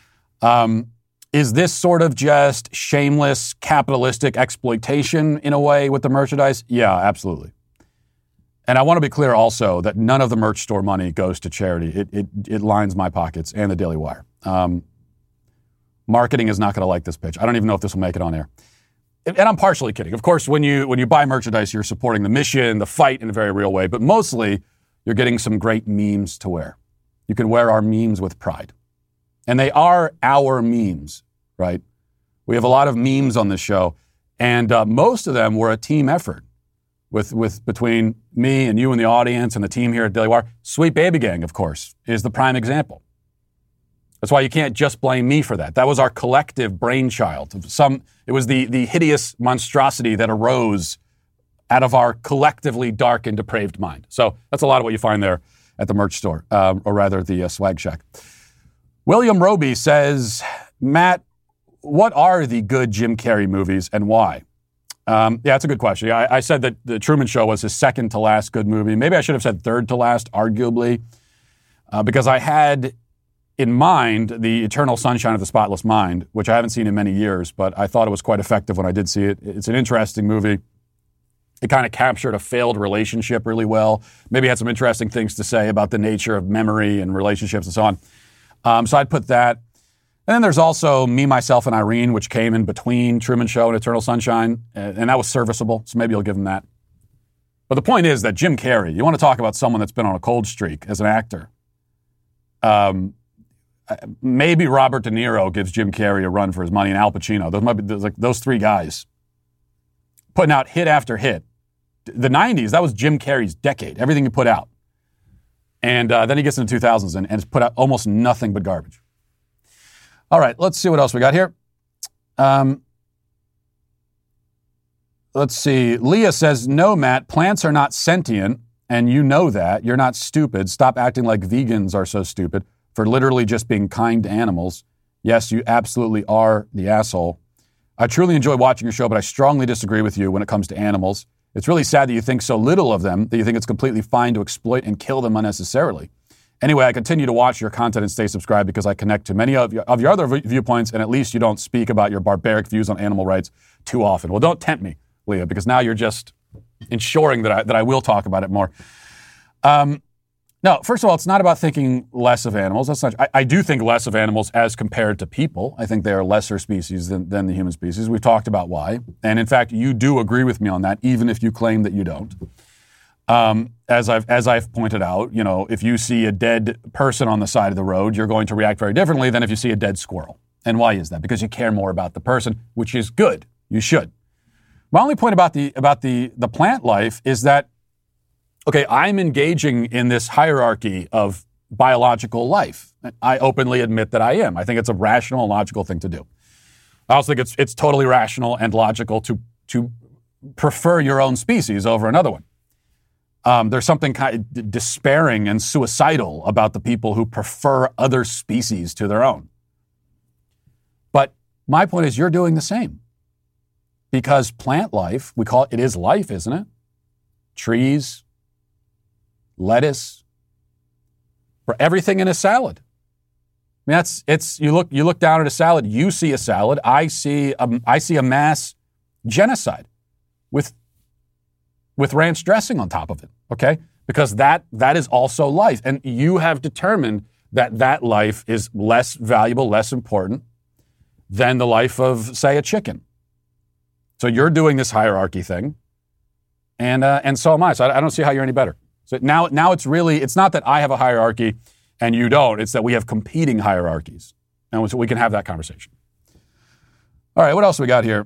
Is this sort of just shameless capitalistic exploitation in a way with the merchandise? Yeah, absolutely. And I want to be clear also that none of the merch store money goes to charity. It lines my pockets and the Daily Wire. Marketing is not going to like this pitch. I don't even know if this will make it on air. And I'm partially kidding. Of course, when you buy merchandise, you're supporting the mission, the fight in a very real way. But mostly, you're getting some great memes to wear. You can wear our memes with pride. And they are our memes, right? We have a lot of memes on this show. And most of them were a team effort with between me and you and the audience and the team here at Daily Wire. Sweet Baby Gang, of course, is the prime example. That's why you can't just blame me for that. That was our collective brainchild. It was the hideous monstrosity that arose out of our collectively dark and depraved mind. So that's a lot of what you find there at the merch store, or rather the Swag Shack. William Roby says, Matt, what are the good Jim Carrey movies and why? Yeah, that's a good question. I said that The Truman Show was his second to last good movie. Maybe I should have said third to last, arguably, because I had in mind the Eternal Sunshine of the Spotless Mind, which I haven't seen in many years, but I thought it was quite effective when I did see it. It's an interesting movie. It kind of captured a failed relationship really well. Maybe had some interesting things to say about the nature of memory and relationships and so on. So I'd put that. And then there's also Me, Myself, and Irene, which came in between Truman Show and Eternal Sunshine, and that was serviceable, so maybe you'll give him that. But the point is that Jim Carrey, you want to talk about someone that's been on a cold streak as an actor. Maybe Robert De Niro gives Jim Carrey a run for his money, and Al Pacino. Those might be like those three guys putting out hit after hit. The 90s, that was Jim Carrey's decade, everything he put out. And then he gets into the 2000s and has put out almost nothing but garbage. All right, let's see what else we got here. Let's see. Leah says, no, Matt, plants are not sentient, and you know that. You're not stupid. Stop acting like vegans are so stupid for literally just being kind to animals. Yes, you absolutely are the asshole. I truly enjoy watching your show, but I strongly disagree with you when it comes to animals. It's really sad that you think so little of them, that you think it's completely fine to exploit and kill them unnecessarily. Anyway, I continue to watch your content and stay subscribed because I connect to many of your other viewpoints, and at least you don't speak about your barbaric views on animal rights too often. Well, don't tempt me, Leah, because now you're just ensuring that I will talk about it more. No, first of all, it's not about thinking less of animals. That's not. I do think less of animals as compared to people. I think they are lesser species than the human species. We've talked about why. And in fact, you do agree with me on that, even if you claim that you don't. As I've pointed out, you know, if you see a dead person on the side of the road, you're going to react very differently than if you see a dead squirrel. And why is that? Because you care more about the person, which is good. You should. My only point about the plant life is that, okay, I'm engaging in this hierarchy of biological life. I openly admit that I am. I think it's a rational and logical thing to do. I also think it's totally rational and logical to prefer your own species over another one. There's something kind of despairing and suicidal about the people who prefer other species to their own. But my point is you're doing the same. Because plant life, it is life, isn't it? Trees, lettuce, for everything in a salad. I mean, you look down at a salad, you see a salad, I see a mass genocide with ranch dressing on top of it, okay? Because that is also life. And you have determined that life is less valuable, less important than the life of, say, a chicken. So you're doing this hierarchy thing, and so am I. So I don't see how you're any better. So now it's not that I have a hierarchy and you don't. It's that we have competing hierarchies, and so we can have that conversation. All right, what else we got here?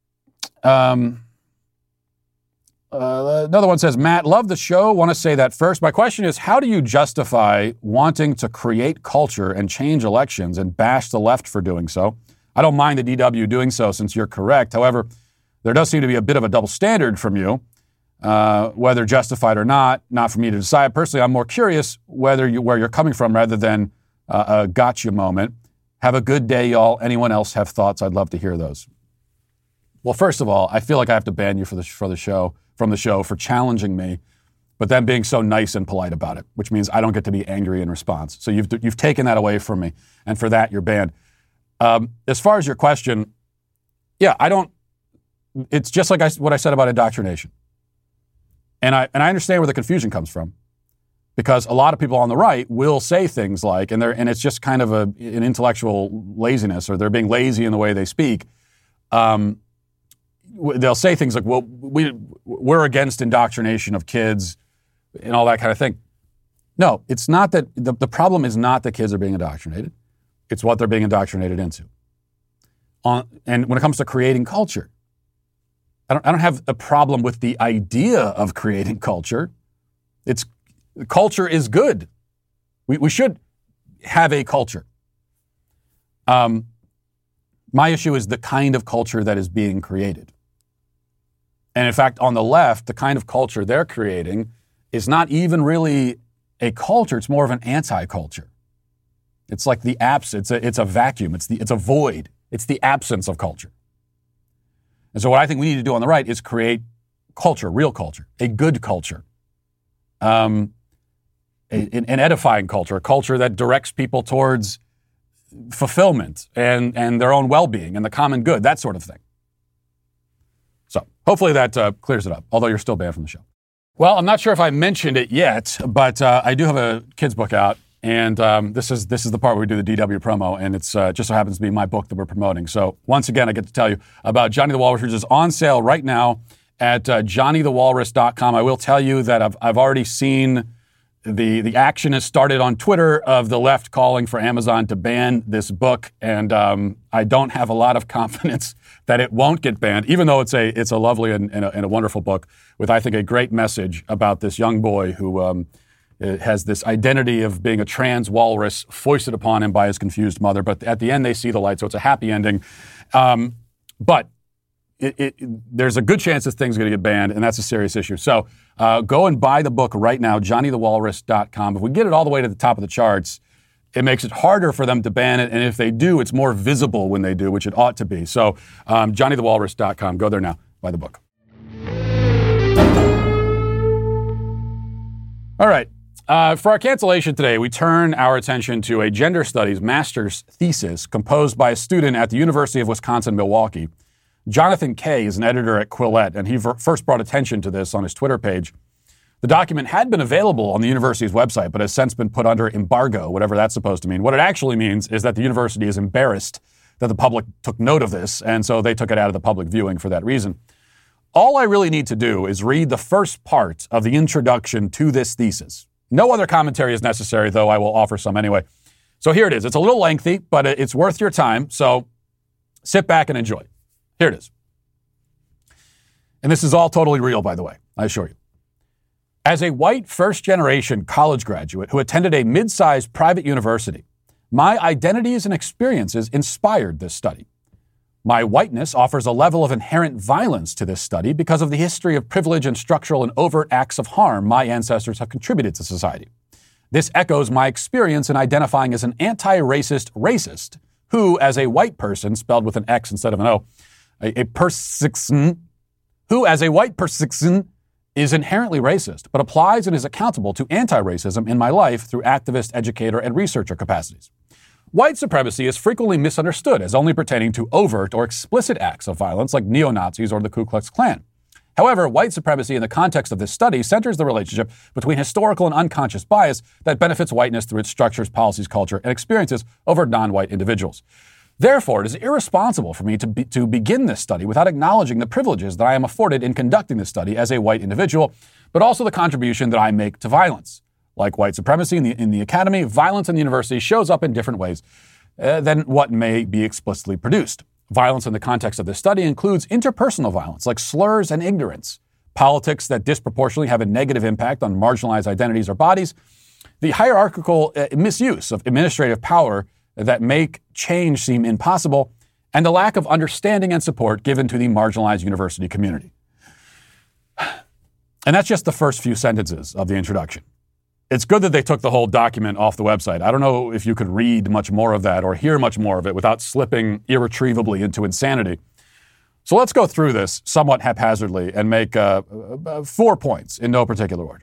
Another one says, Matt, love the show. Want to say that first. My question is, how do you justify wanting to create culture and change elections and bash the left for doing so? I don't mind the DW doing so since you're correct. However, there does seem to be a bit of a double standard from you, whether justified or not for me to decide. Personally, I'm more curious where you're coming from rather than a gotcha moment. Have a good day, y'all. Anyone else have thoughts? I'd love to hear those. Well, first of all, I feel like I have to ban you from the show for challenging me, but then being so nice and polite about it, which means I don't get to be angry in response. So you've taken that away from me, and for that you're banned. As far as your question, yeah, I don't. It's just like what I said about indoctrination. And I understand where the confusion comes from, because a lot of people on the right will say things like, and it's just kind of an intellectual laziness, or they're being lazy in the way they speak. They'll say things like, well, we're against indoctrination of kids and all that kind of thing. No, it's not that. The problem is not that kids are being indoctrinated. It's what they're being indoctrinated into. And when it comes to creating culture, I don't have a problem with the idea of creating culture. Culture is good. We should have a culture. My issue is the kind of culture that is being created. And in fact, on the left, the kind of culture they're creating is not even really a culture. It's more of an anti-culture. It's like the absence. It's a vacuum. It's a void. It's the absence of culture. And so what I think we need to do on the right is create culture, real culture, a good culture, an edifying culture, a culture that directs people towards fulfillment and their own well-being and the common good, that sort of thing. So hopefully that clears it up, although you're still banned from the show. Well, I'm not sure if I mentioned it yet, but I do have a kids book out. And this is the part where we do the DW promo, and it's just so happens to be my book that we're promoting. So once again, I get to tell you about Johnny the Walrus, which is on sale right now at johnnythewalrus.com. I will tell you that I've already seen the action has started on Twitter of the left calling for Amazon to ban this book, and I don't have a lot of confidence that it won't get banned, even though it's a lovely and a wonderful book with, I think, a great message about this young boy who has this identity of being a trans walrus foisted upon him by his confused mother. But at the end, they see the light, so it's a happy ending. But there's a good chance this thing's going to get banned, and that's a serious issue. So go and buy the book right now, JohnnyTheWalrus.com. If we get it all the way to the top of the charts, it makes it harder for them to ban it, and if they do, it's more visible when they do, which it ought to be. So JohnnyTheWalrus.com. Go there now, buy the book. All right. For our cancellation today, we turn our attention to a gender studies master's thesis composed by a student at the University of Wisconsin-Milwaukee. Jonathan Kay is an editor at Quillette, and he first brought attention to this on his Twitter page. The document had been available on the university's website, but has since been put under embargo, whatever that's supposed to mean. What it actually means is that the university is embarrassed that the public took note of this, and so they took it out of the public viewing for that reason. All I really need to do is read the first part of the introduction to this thesis. No other commentary is necessary, though I will offer some anyway. So here it is. It's a little lengthy, but it's worth your time, so sit back and enjoy. Here it is. And this is all totally real, by the way, I assure you. As a white first-generation college graduate who attended a mid-sized private university, my identities and experiences inspired this study. My whiteness offers a level of inherent violence to this study because of the history of privilege and structural and overt acts of harm my ancestors have contributed to society. This echoes my experience in identifying as an anti-racist racist who, as a white person, spelled with an X instead of an O, a person who, as a white person, is inherently racist, but applies and is accountable to anti-racism in my life through activist, educator, and researcher capacities. White supremacy is frequently misunderstood as only pertaining to overt or explicit acts of violence like neo-Nazis or the Ku Klux Klan. However, white supremacy in the context of this study centers the relationship between historical and unconscious bias that benefits whiteness through its structures, policies, culture, and experiences over non-white individuals. Therefore, it is irresponsible for me to begin this study without acknowledging the privileges that I am afforded in conducting this study as a white individual, but also the contribution that I make to violence. Like white supremacy in the academy, violence in the university shows up in different ways than what may be explicitly produced. Violence in the context of this study includes interpersonal violence, like slurs and ignorance, politics that disproportionately have a negative impact on marginalized identities or bodies, the hierarchical misuse of administrative power that make change seem impossible, and the lack of understanding and support given to the marginalized university community. And that's just the first few sentences of the introduction. It's good that they took the whole document off the website. I don't know if you could read much more of that or hear much more of it without slipping irretrievably into insanity. So let's go through this somewhat haphazardly and make 4 points in no particular order.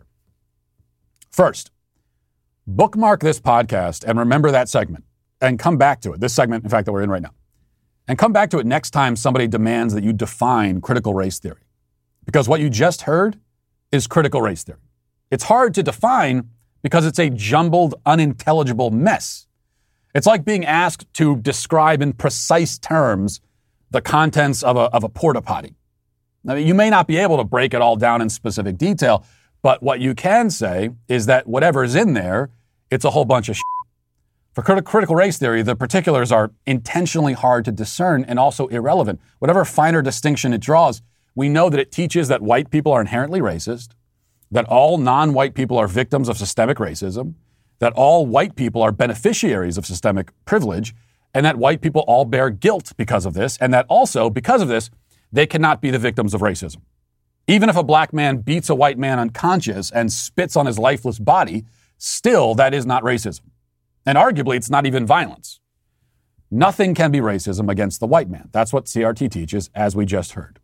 First, bookmark this podcast and remember that segment and come back to it. This segment, in fact, that we're in right now. And come back to it next time somebody demands that you define critical race theory. Because what you just heard is critical race theory. It's hard to define because it's a jumbled, unintelligible mess. It's like being asked to describe in precise terms the contents of a porta potty. Now, you may not be able to break it all down in specific detail, but what you can say is that whatever is in there, it's a whole bunch of shit. For critical race theory, the particulars are intentionally hard to discern and also irrelevant. Whatever finer distinction it draws, we know that it teaches that white people are inherently racist, that all non-white people are victims of systemic racism, that all white people are beneficiaries of systemic privilege, and that white people all bear guilt because of this, and that also, because of this, they cannot be the victims of racism. Even if a black man beats a white man unconscious and spits on his lifeless body, still that is not racism. And arguably, it's not even violence. Nothing can be racism against the white man. That's what CRT teaches, as we just heard.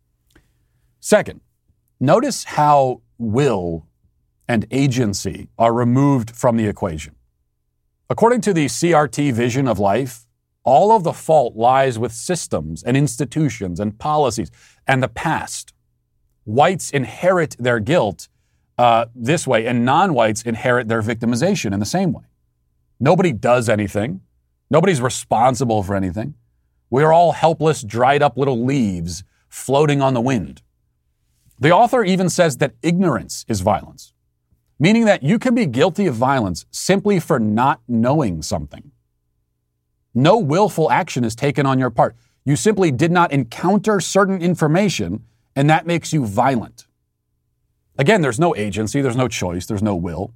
Second, notice how will and agency are removed from the equation. According to the CRT vision of life, all of the fault lies with systems and institutions and policies and the past. Whites inherit their guilt this way, and non-whites inherit their victimization in the same way. Nobody does anything. Nobody's responsible for anything. We're all helpless, dried up little leaves floating on the wind. The author even says that ignorance is violence, meaning that you can be guilty of violence simply for not knowing something. No willful action is taken on your part. You simply did not encounter certain information, and that makes you violent. Again, there's no agency, there's no choice, there's no will.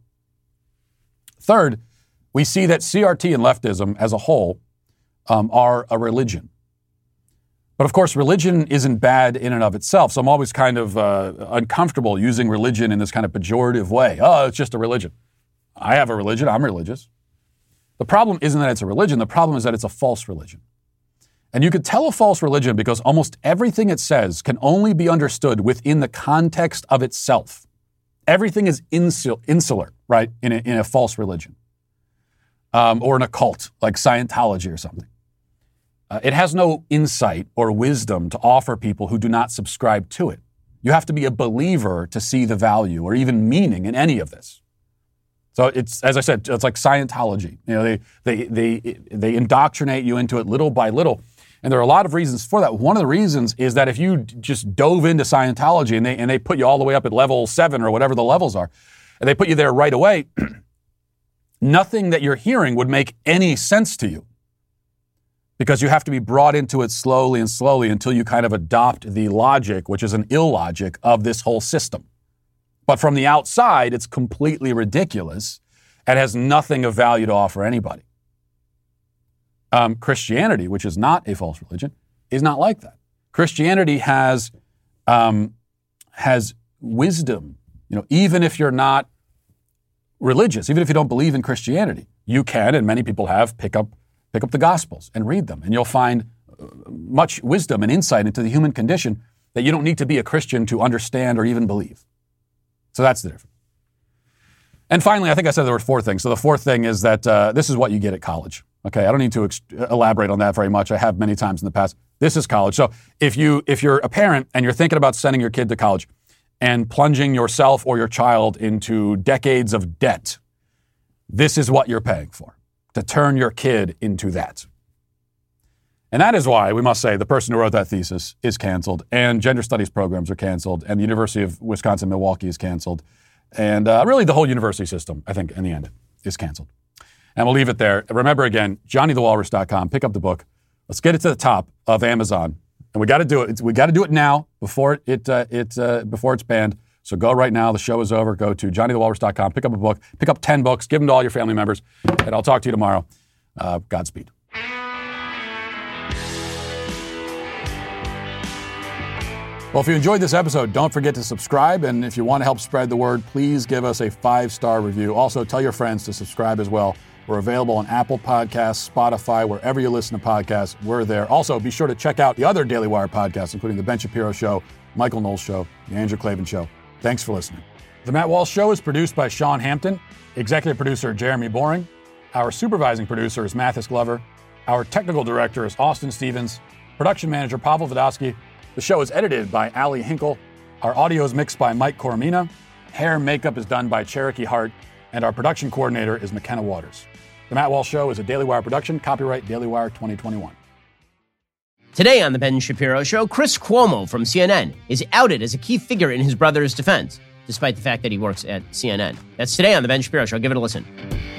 Third, we see that CRT and leftism as a whole are a religion. But of course, religion isn't bad in and of itself. So I'm always kind of uncomfortable using religion in this kind of pejorative way. Oh, it's just a religion. I have a religion. I'm religious. The problem isn't that it's a religion. The problem is that it's a false religion. And you could tell a false religion because almost everything it says can only be understood within the context of itself. Everything is insular, right, in a false religion. Or an occult, like Scientology or something. It has no insight or wisdom to offer people who do not subscribe to it. You have to be a believer to see the value or even meaning in any of this. So it's, as I said, it's like Scientology. You know, they indoctrinate you into it little by little. And there are a lot of reasons for that. One of the reasons is that if you just dove into Scientology and they put you all the way up at level 7 or whatever the levels are, and they put you there right away, nothing that you're hearing would make any sense to you. Because you have to be brought into it slowly and slowly until you kind of adopt the logic, which is an illogic, of this whole system. But from the outside, it's completely ridiculous and has nothing of value to offer anybody. Christianity, which is not a false religion, is not like that. Christianity has wisdom. You know, even if you're not religious, even if you don't believe in Christianity, you can, and many people have, pick up the Gospels and read them, and you'll find much wisdom and insight into the human condition that you don't need to be a Christian to understand or even believe. So that's the difference. And finally, I think I said there were 4 things. So the 4th thing is that this is what you get at college. Okay, I don't need to elaborate on that very much. I have many times in the past. This is college. So if you're a parent and you're thinking about sending your kid to college and plunging yourself or your child into decades of debt, this is what you're paying for. To turn your kid into that. And that is why we must say the person who wrote that thesis is canceled, and gender studies programs are canceled, and the University of Wisconsin-Milwaukee is canceled, and really the whole university system, I think, in the end, is canceled. And we'll leave it there. Remember again, JohnnyTheWalrus.com. Pick up the book. Let's get it to the top of Amazon, and we got to do it. We got to do it now before it's banned. So go right now. The show is over. Go to JohnnyTheWalrus.com. Pick up a book. Pick up 10 books. Give them to all your family members. And I'll talk to you tomorrow. Godspeed. Well, if you enjoyed this episode, don't forget to subscribe. And if you want to help spread the word, please give us a 5-star review. Also, tell your friends to subscribe as well. We're available on Apple Podcasts, Spotify, wherever you listen to podcasts. We're there. Also, be sure to check out the other Daily Wire podcasts, including The Ben Shapiro Show, Michael Knowles Show, The Andrew Klavan Show. Thanks for listening. The Matt Walsh Show is produced by Sean Hampton, executive producer Jeremy Boring. Our supervising producer is Mathis Glover. Our technical director is Austin Stevens. Production manager Pavel Vodosky. The show is edited by Ali Hinkle. Our audio is mixed by Mike Coromina. Hair and makeup is done by Cherokee Hart. And our production coordinator is McKenna Waters. The Matt Walsh Show is a Daily Wire production. Copyright Daily Wire 2021. Today on The Ben Shapiro Show, Chris Cuomo from CNN is outed as a key figure in his brother's defense, despite the fact that he works at CNN. That's today on The Ben Shapiro Show. Give it a listen.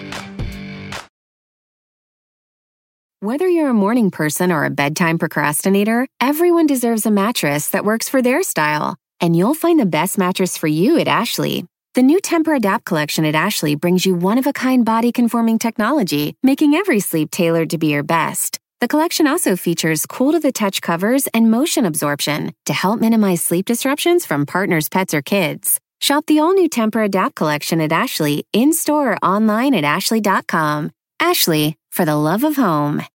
Whether you're a morning person or a bedtime procrastinator, everyone deserves a mattress that works for their style. And you'll find the best mattress for you at Ashley. The new Temper-Adapt collection at Ashley brings you one-of-a-kind body-conforming technology, making every sleep tailored to be your best. The collection also features cool-to-the-touch covers and motion absorption to help minimize sleep disruptions from partners, pets, or kids. Shop the all-new Temper-Adapt collection at Ashley, in-store or online at ashley.com. Ashley, for the love of home.